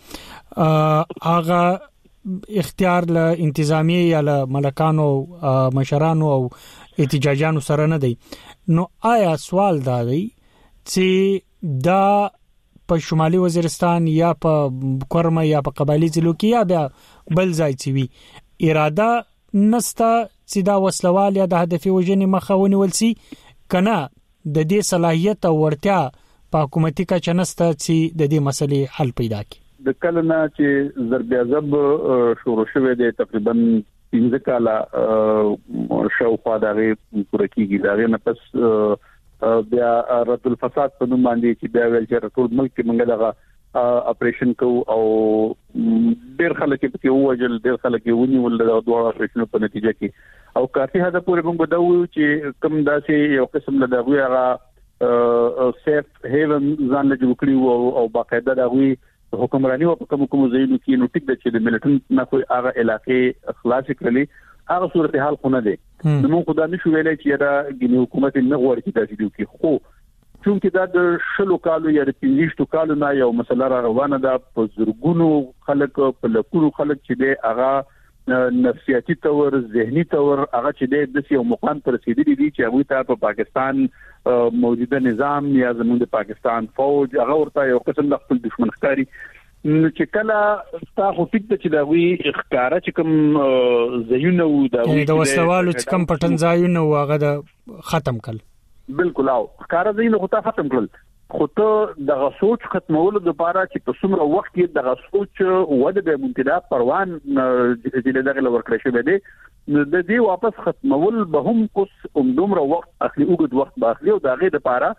هغه اختیار له انتظامی یا له ملکانو مشرانو او احتجاجانو سره نه دی نو آیا سوال دا دی چې دا په شمالي وزیرستان یا په کورما یا په قبایلی ضلعو کې یا بیا بل ځای چې وي اراده نستا چې دا وسلوال یا د هدفي وژنې مخاوني ولسي کنه د دې صلاحیت او ورتیا په حکومتي کچه نستا چې د دې مسلې حل پیدا کړي د کله نه چې ضرب عذاب شروع شوه د تقریبا 15 کاله شاوخوا دغه پوره کیږي دغه نه پس بیا رد الفساد په نوم باندې چې بیا ویل چې ټول ملک کې موږ دغه اپریشن کو او ډېر خلک په وجل ډېر خلک ونیول د دوه اپریشن په نتیجه کې او کافي حدا پورې موږ دا وایو چې کوم داسې یو قسم له دغه هغه سیف هیون ځان له جوړ کړی او باقاعده دغه حکمرانی او کوم ځایونو کې نو ټیک د چې د ملټن نه کوئی هغه علاقې خلاص کړلې هغه صورتحال خو نه ده نو خدای نشو ویلای چې دا ګینه حکومت نه غواړي چې دا دې کوي خو چونکه دا د شلو کالو یا د 15 کالو نه یو مسله را روانه ده په زرګونو خلک په لکونو خلک چې دی هغه نفسیاتي تور ذهني تور هغه چې د یو مقام پر رسیدلی دي چې هغه ته په پاکستان موجوده نظام یا زموږ د پاکستان فوج هغه ورته یو قسم د خپل دشمن ښکاری چې کله تاسو ټیک ته چې دا وی ښکارا چې کوم زيونه و دا د وسوالو چې کوم پټن ځایونه هغه د ختم کړ بالکل او ښکارا زيونه خو ته ختم کړل خو ته د سوچ ختمولو لپاره چې په څومره وخت کې د سوچ وده به منتدا پروان چې دغه لور کړی شوی دی د دې واپس ختمول به هم کوس دومره وخت اخلي اوږد وخت به اخلي او دغه لپاره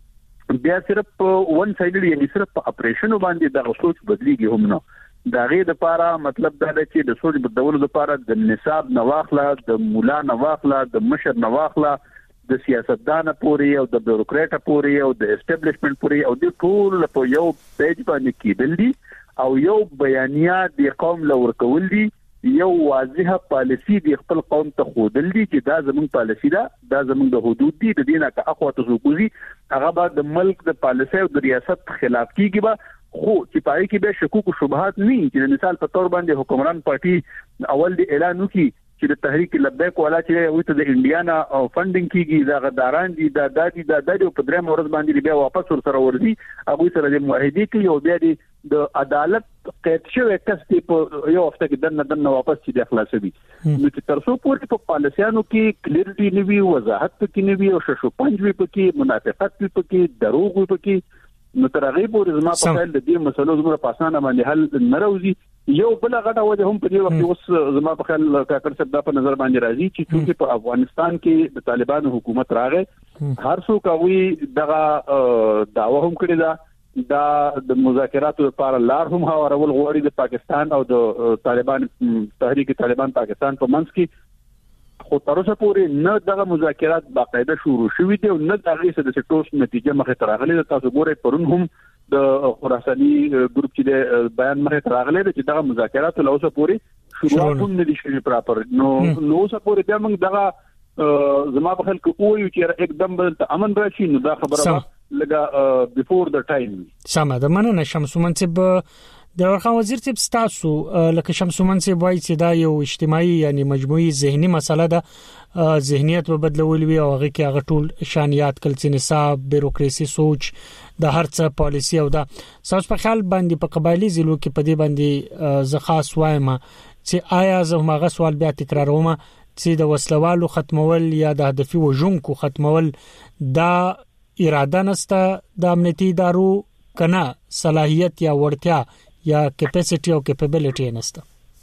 بیا صرف ون سایډ یعنی صرف په اپریشن باندې د سوچ بدلیږي هم نه دغه لپاره مطلب دا دی چې د سوچ بدلولو لپاره د نصاب نواخله د مولا نواخله د مشر نواخله د سیاستدان پوري او د بیوروکراټ پوري او د اسټابلیشمنت پوري او د ټول په یو پیج باندې کېدل دي او یو بیانیه د قوم لور کول دي یو واضحه پالیسی د خپل قوم ته خودل دي چې دا زموږ پالیسی ده دا زموږ د حدود دي د دینه که اخوا ته زوکوزي هغه به د ملک د پالیسی او د ریاست خلاف کیږي به خو چې پای کې به شکوک او شبهات نه چې مثال په تور باندې حکمران پارټي اول د اعلان وکړي چې د تحریک لبیک والا چې وته د انډیانا فندینګ کیږي دا غداران دي دا د په دریم ورځ باندې بیا واپس ورسره ورځي هغه سره د معاهده کوي او بیا د عدالت قید شوی کس په یو هفته کې دنه واپس چې د خلاصوي نو چې ترڅو پورې په پالیسیانو کې کلیرټی نیوي وضاحت کې نیوي او ششو پنځوي پکې منافقت پکې دروغ پکې نو تر هغه پورې زما په خیال د دې مسلو زموږ په اسانه باندې حل نه راوځي یو بل غټه وجه هم په دې وخت اوس زما په خیال کاکړ صاحب دا په نظر باندې راځي چې چې په افغانستان کې د طالبانو حکومت راغی هر څوک کوي دغه دعوه هم کړی دا د مذاکراتو لپاره لار هم هوارول غواړي د پاکستان او د طالبان تحریک طالبان پاکستان په منځ کې خو تر اوسه پورې نه دغه مذاکرات باقاعده شروع شوي دي او نه دغه څه د ټوس نتیجه مخه تراغلي تاسو ګورئ پرون هم د خراساني ګروپ چې د بیان مخه تراغلي چې دغه مذاکرات له اوسه پورې شروع هم نه دي شوي پراپر نو اوسه پورې بیا موږ دغه زما په خیال کې وایو چې एकदम بل امن راشي نو دا خبره لګه بیفور د ټایم سمه د مننه شمس منصب د ورخان وزیر صاحب تاسو لکه شمس منصب وایي چې دا یو اجتماعي یعنی مجموعي ذهني مسله ده ذهنیت په بدلول وی او هغه کې هغه ټول شانيات کلچ نصاب بیروکراسي سوچ د هر څه پالیسی او دا سوچ په خیال باندې په قبایلی ضلعو کې په دې باندې زه خاص وایم چې آیا زه هغه سوال بیا تکراروم چې د وسلوالو ختمول یا د هدفي وژونکو ختمول دا اراده نسته د امنیتي ادارو کنه صلاحیت یا وړتیا یا کیپاسټي او کیپابیلیټي نسته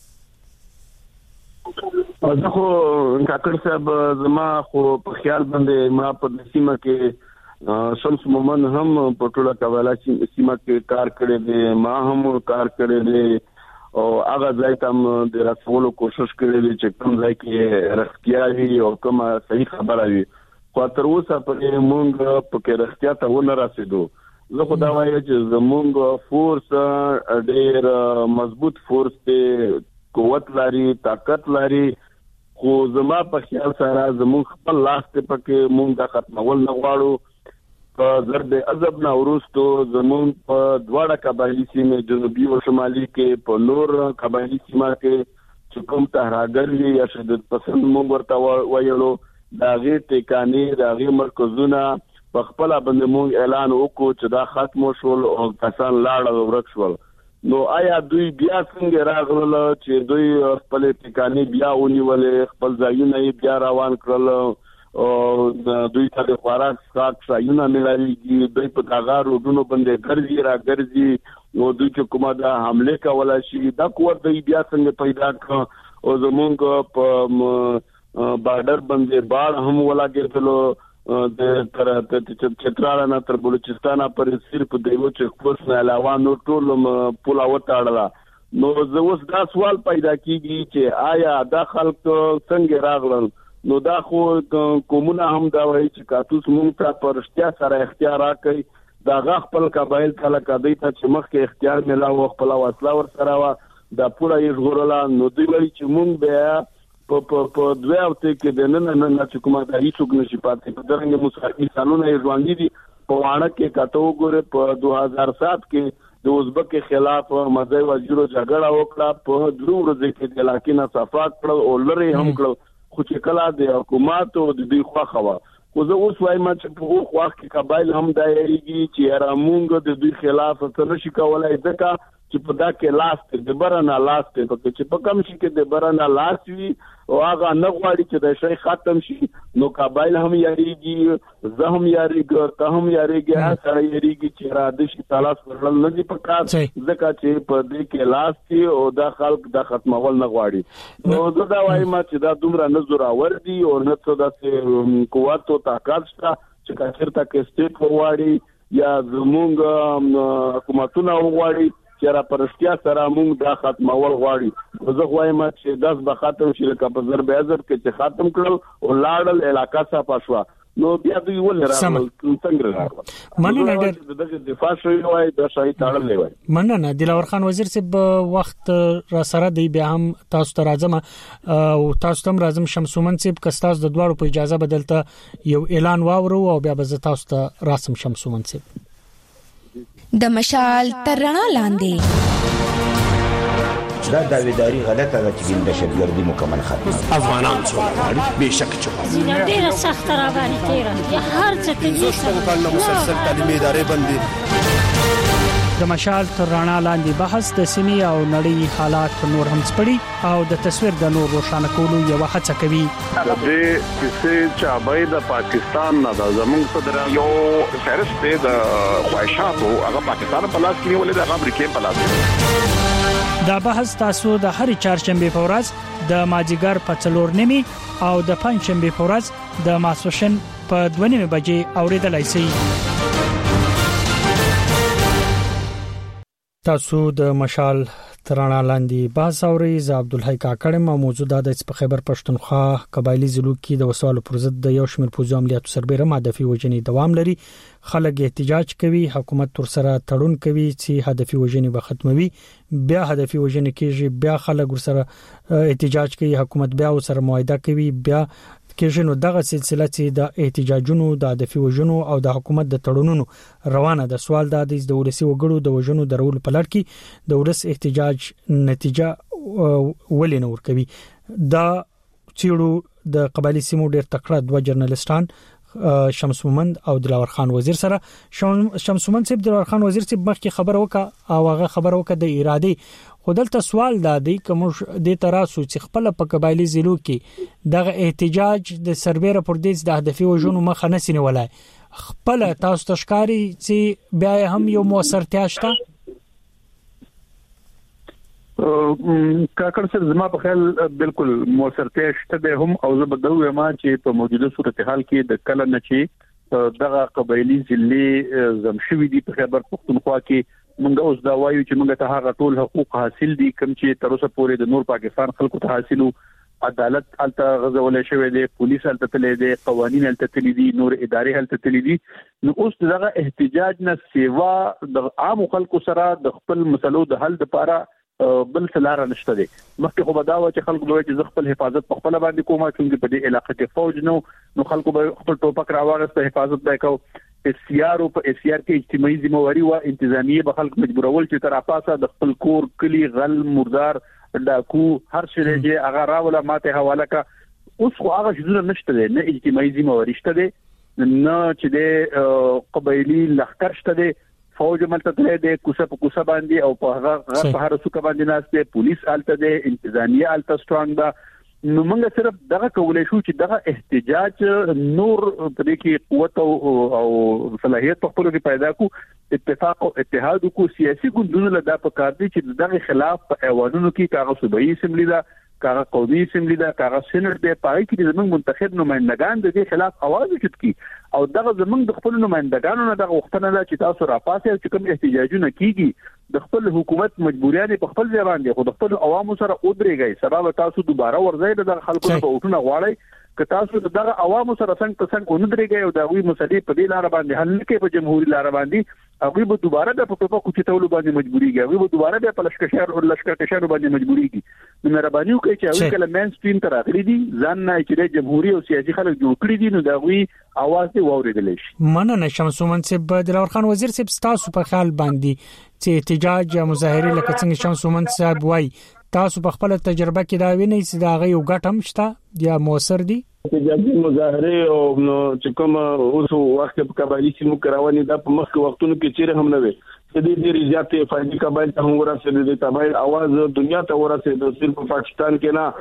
زه خو کاکړ صاحب زما خو په خیال باندې ما په سیمه کې شمس مومن هم په ټوله قبایله سیمه کې کار کړی دی ما هم کار کړی دی او هغه ځای ته د رسولو کوشش کړی دی چې کوم ځای کې رښتیا وي او کوم صحیح خبره وي خو تر اوسه په مونږ په کې رښتیا ته ونه رسیدو زه خو دا وایم چې زمونږ فورس ډېر مضبوط فورس دی قوت لري طاقت لري خو زما په خیال سره زمونږ خپل لاس ته پکې مونږ د ختمول نه غواړو په ضرب عذاب نه ورستو زمونږ په دواړه قبایلی سیمې جنوبي او شمالي کې په نور قبایلی سیمه کې چې کوم تهراګر وي یا شدت پسند مونږ ورته وایلو دا غي ټکانې دا غي مرکزونه په خپل باندې مونږ اعلان وکړو چې دا ختم شول او کسان لاړ ورک شول نو آیا دوی بیا څنګه راغلل چې دوی خپل ټکانې بیا ونیولې خپل ځایونه بیا روان کړل او دوی ته خوراک څښاک شایونه ملایي دوی په داغه روډونو باندې ګرځي را ګرځي نو دوی چې کومه دا حمله کولای شي دا قوت دوی بیا څنګه پیدا کړ او زمونږ په بارډر باندې باړ هم ولاګېدلو د تر چتراله نه تر بلوچستان پورې صرف د یو چک پوسټ نه علاوه نو ټول پولا وټاړلا نو زه اوس دا سوال پیدا کیږي چې آیا دا خلک څنګه راغلل نو دا خو کومونه هم دا وایي چې کاتوس مونږ ته پرشتیا سره اختیار راکړي دا غ خپل قبایل کله کدی ته چې مخکې اختیار ملاو خپل وسله ور سره وا دا پوره یې غورلا نو دوی وایي چې مونږ بیا په دوه هفته کې د نن چې کومه د هیڅوک نشي پاتې په درنګ مسافري سالونه یې ژوندۍ دي په وانه کې کاتو ګوره په 2007 کې د ازبک خلاف مزای وزیرو جګړه وکړه په درو ورځې کې د علاقې نه صفات کړل او لری هم کړل خو چې کله د حکومت او د دوی خواخوا خو زه اوس وایم چې په خو وخت کې قبایل هم دایریږي چې رامونګ د دوی خلاف څه نشي کولای ځکه چې په دا کې لاس د برنه لاس ته پکې چې په کم شي کې د برنه لاس وي او هغه نه غواړي چې د شي ختم شي نو قبایل هم یریږي زه هم یریږم ته هم یریږي هر سره یریږي چې را د شي تلاش ورل نه دي پکار ځکه چې په دې کې لاس دي او دا خلک د ختمول نه غواړي نو زه دا وایم چې دا دومره نظر اور دي او نه څه د قوت او طاقت شته چې کثرت کې سټیټ وواړي یا زمونږ حکومتونه وواړي چې را پرشتیا سره موږ دا ختمول غواړي زه وایم چې 10 به ختم شي لکه په ضرب عزت کې چې ختم کړل او لاړل علاقہ صفا شو نو بیا دوی ول راغل څنګه راغل مننه ډېر د دفاع شوی وای د شهید تړلې وای مننه دلور خان وزیر صاحب وخت را سره دی بیا هم تاسو ته راځم او تاسو ته راځم شمسومن صاحب کستاس د دوړو په اجازه بدلته یو اعلان واورو او بیا به تاسو ته راسم شمسومن صاحب د مشال ترنا لاندې دا داویداری غلطه ده چې د دهشتګردي مکمل ختم افغانان څومره بهشکه چې ډیره سخت را باندې تیر یا هر څه کې څه مسلسل تعلیمي ادارې باندې د مشال ترنا لاندې بحث د سیمې او نړۍ حالات نور هم سپړي او د تصویر د نور روښانه کولو یو هڅه کوي د دې چې چابای د پاکستان نه د زمونږ صدر یو فهرست د خواهشاتو هغه پاکستان په لاس کې ولې د امریکای په لاس دا بحث تاسو د هر چهارشنبه په ورځ د ماجیګر په 4:30 او د پنځشنبه په ورځ د ماسوشن په 2:30 بجې اوریدلای شئ. تاسو د مشال ترانا لاندې بحث اوري. ز عبدالحی کاکړم. موضوع د خیبر پښتونخوا قبایلی ضلع کې د وسوالو پر ضد د یو شمېر پوځي عملیاتو سربېره هدفي وژنې دوام لري. خلک احتجاج کوي، حکومت تر سره تړون کوي چې هدفي وژنې به ختموي. بیا هدفي وژنې کېږي، بیا خلک ورسره احتجاج کوي، حکومت بیا ورسره معاهده کوي، بیا کېږي. نو دغه سلسله چې د احتجاجونو، د هدفي وژنو او د حکومت د تړونونو روانه د سوال د ولسی وګړو د وژنو درول په لړ کې د ولس احتجاج نتیجه ولې نه ورکوي. دا چیرو د قبایلی سیمو ډېر تکړه دوه جرنالستان شمس مومند او دلاور خان وزیر سره. شمس مومند صاحب، دلاور خان وزیر صاحب مخکې خبر وکړه او هغه خبر وکړه د اراده. خودلته سوال دی کوم د تراسو چې خپل په قبایلی ضلعو کې دغه احتجاج د سربېره پر دې د هدفي وژنو مخه نه سینولای، خپل تاسو تشکاری چې بیا هم یو موثرتیا شته؟ کاکړ سره زما په خیال بالکل موثرتیا شته ده هم، او زه به دا وایم چې په موجوده صورتحال کې د کله نه چې دغه قبایلی ضلع زمشوي دي په خیبر پښتونخوا کې موږ اوس دا وایو چې موږ ته هغه ټول حقوق حاصل دي کوم چې تر اوسه پورې د نور پاکستان خلکو ته حاصلو. عدالت الته غزولې شوې ده، پولیس الته تللې ده، قوانين الته تللې دي، نور ادارې الته تللې دي. نو اوس دغه احتجاج نه سیوا د عام خلکو سره د خپل مسلو د حل لپاره بل سلار نشته دي. مخکې خو بداوه چې خلکو دوی چې خپل حفاظت په خپل باندې کومه چې په دې علاقې کې فوج نو خلکو به خپل ټوپک راوغسته حفاظت وکاو. SCR او په SCR کې اجتماعي ذمہواری او انتظامیه به خلک مجبورول چې تر افاسه د خپل کور کلی غل مردار ډاکو هر شی چې هغه راوله ماته حواله کا. اوس خو هغه شذونه نشته دي، نه اجتماعي ذمہواری شته دي، نه چې د قبایلی لخر شته دي. فوج ملته تللی دی کوڅه په کوڅه باندې او په هغه هر څوک باندې ناشته، پولیس آلته دی، انتظامیه آلته سترونګ ده. نو موږ صرف دغه کولای شو چې دغه احتجاج نور په دې کې قوت او صلاحیت په خپل کې پیدا کو، اتفاق او اتحاد کو. سیاسي ګوندونو له دا په کار دي چې دغه خلاف په ایوانونو کې کاغذ صوبایي اسمبلی دا، کاغذ قومي اسمبلی دا، کاغذ سېنات دی، پای کې زموږ منتخب نمائندگان د دې خلاف आवाज وکړي کی. او دغه زموږ د خپل نمائندگانو نه دغه وختونه لا چې تاسو راپاسه چې کوم احتجاجونه کیږي د خپل حکومت مجبوریت په خپل ځای باندې خو د خپل عوامو سره ودرېږي. سبب تاسو دوباره ورځي د خلکو په وټونه غواړي که تاسو دغه عوامو سره څنګه ودرېږي او دا وی مسلې په دې لار باندې حل نه کوي، په جمهوریت لار باندې هغه به دوباره د پټوپا کوچتولو باندې مجبوريږي، هغه به دوباره د لشکر باندې مجبوريږي. نو مهرباني وکړئ چې هغه کله مین سټریم ته راغلي دي ځان نه چې د جمهوریت او سیاسي خلک جوړ کړی دي، نو دا وی اواز دی واوریدل شي. مننه شمس مومند صاحب. دلاور خان وزیر صاحب، تاسو په خیال باندې چې احتجاج یا مظاهره لکه څنګه شمس مومند صاحب وای، تاسو په خپل تجربه کې دا وینئ چې دا غي یو ګټم شته یا موثر دي؟ احتجاجي مظاهره او چې کوم اوس وخت په قبایلی سیمو کراونې دا په مخکې وختونو کې چیرې هم نه وي. د دې ډېر زیاتې فائدې قبایل ته هم ورسېدې، د قبایل आवाज دنیا ته ورسېده، صرف په پاکستان کې نه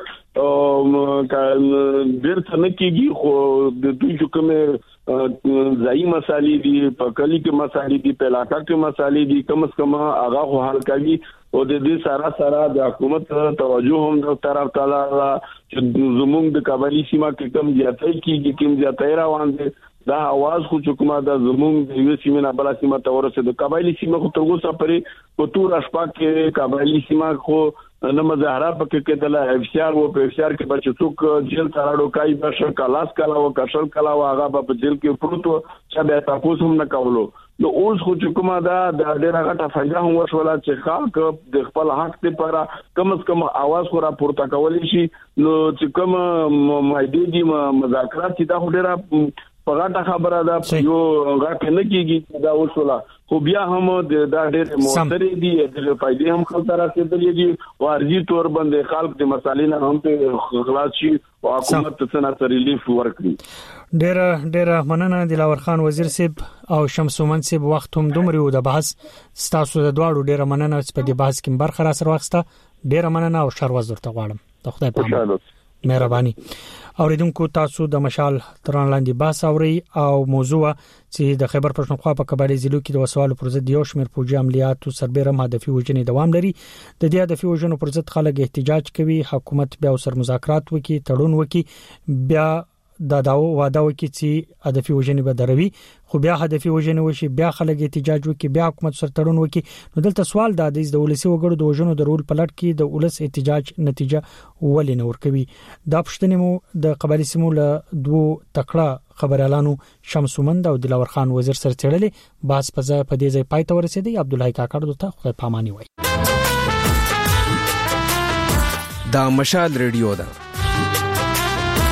ډېر څه نه کېږي. خو د دوی کومه ځای مسالې دي، په کلی کې مسالې دي، په علاقې کې مسالې دي، کم از کم هغه حل کوي. او د دې سره د حکومت توجه هم د طرف تعالی چې زموږ د قبایلی سیمه کې کم زیاتې کېږي، کم زیاتې روان دي. دا आवाज خو حکومت د زموږ د یو سیمه نه بل سیمه ته ورسېده. قبایلی سیمه خو تر اوسه پرې په تور اشپا کې قبایلی سیمه خو نه مظاهره پکې کېدل. افشار وو په افشار کې بچ څوک جیل تراړو کوي، بشر کلاس کلا او کشل کلا او هغه په جیل کې پروت چې به تاسو هم نه کولو. نو اوس خو حکومت دا د ډېر غټه فائدہ هم ورسوله چې خلک د خپل حق لپاره کم از کم आवाज خو را پورته کولی شي. نو چې کوم مایدې دي مذاکرات چې دا ډېر په غاټه خبره ده، یو غاټه نه کیږي دا وصوله، خو بیا هم دا ډېر موثر دي، د فائدې هم خلک راځي دي. ورځي تور باندې خلک د مسالې نه هم په خلاص شي او حکومت ته څنګه ریلیف ورکړي. ډېر مننه دلاور خان وزیر صاحب او شمس مومند صاحب. وخت هم دومره و د بحث ستاسو د دواړو ډېر مننه چې په دې بحث کې برخه را سره واخسته. ډېر مننه او شر وزرته غواړم. د خدای په امان، مهرباني. اوریدونکو تاسو د مشال تران لاندې باس اوري او موضوع چې د خیبر پښتونخوا په قبایلی ضلعو کې د وسوالو پر ضد یو شمېر فوجي عملیاتو سربېره هدفي وژنې دوام لري. د دې هدفي وژنو پر ضد خلک احتجاج کوي، حکومت بیا سر مذاکرات وکړي، تړون وکړي، بیا د واده وکړي چې هدفي وژنې به دروي، خو بیا هدفي وژنې وشي، بیا خلک احتجاج وکړي، بیا حکومت سره تړون وکړي. نو دلته سوال دا دی د ولسی وګړو د وژنو د رول پلټ کې د ولس احتجاج نتیجه ولې نه ورکوي. دا پښتنې مو د قبایلی سیمو له دوه تکړه خبريالانو شمسومند او دلاور خان وزیر سره چړلې باس په دې ځای پای ته ورسېدی. عبدالحی کاکړ دته خدای پاماني وای. دا مشال ریډیو ده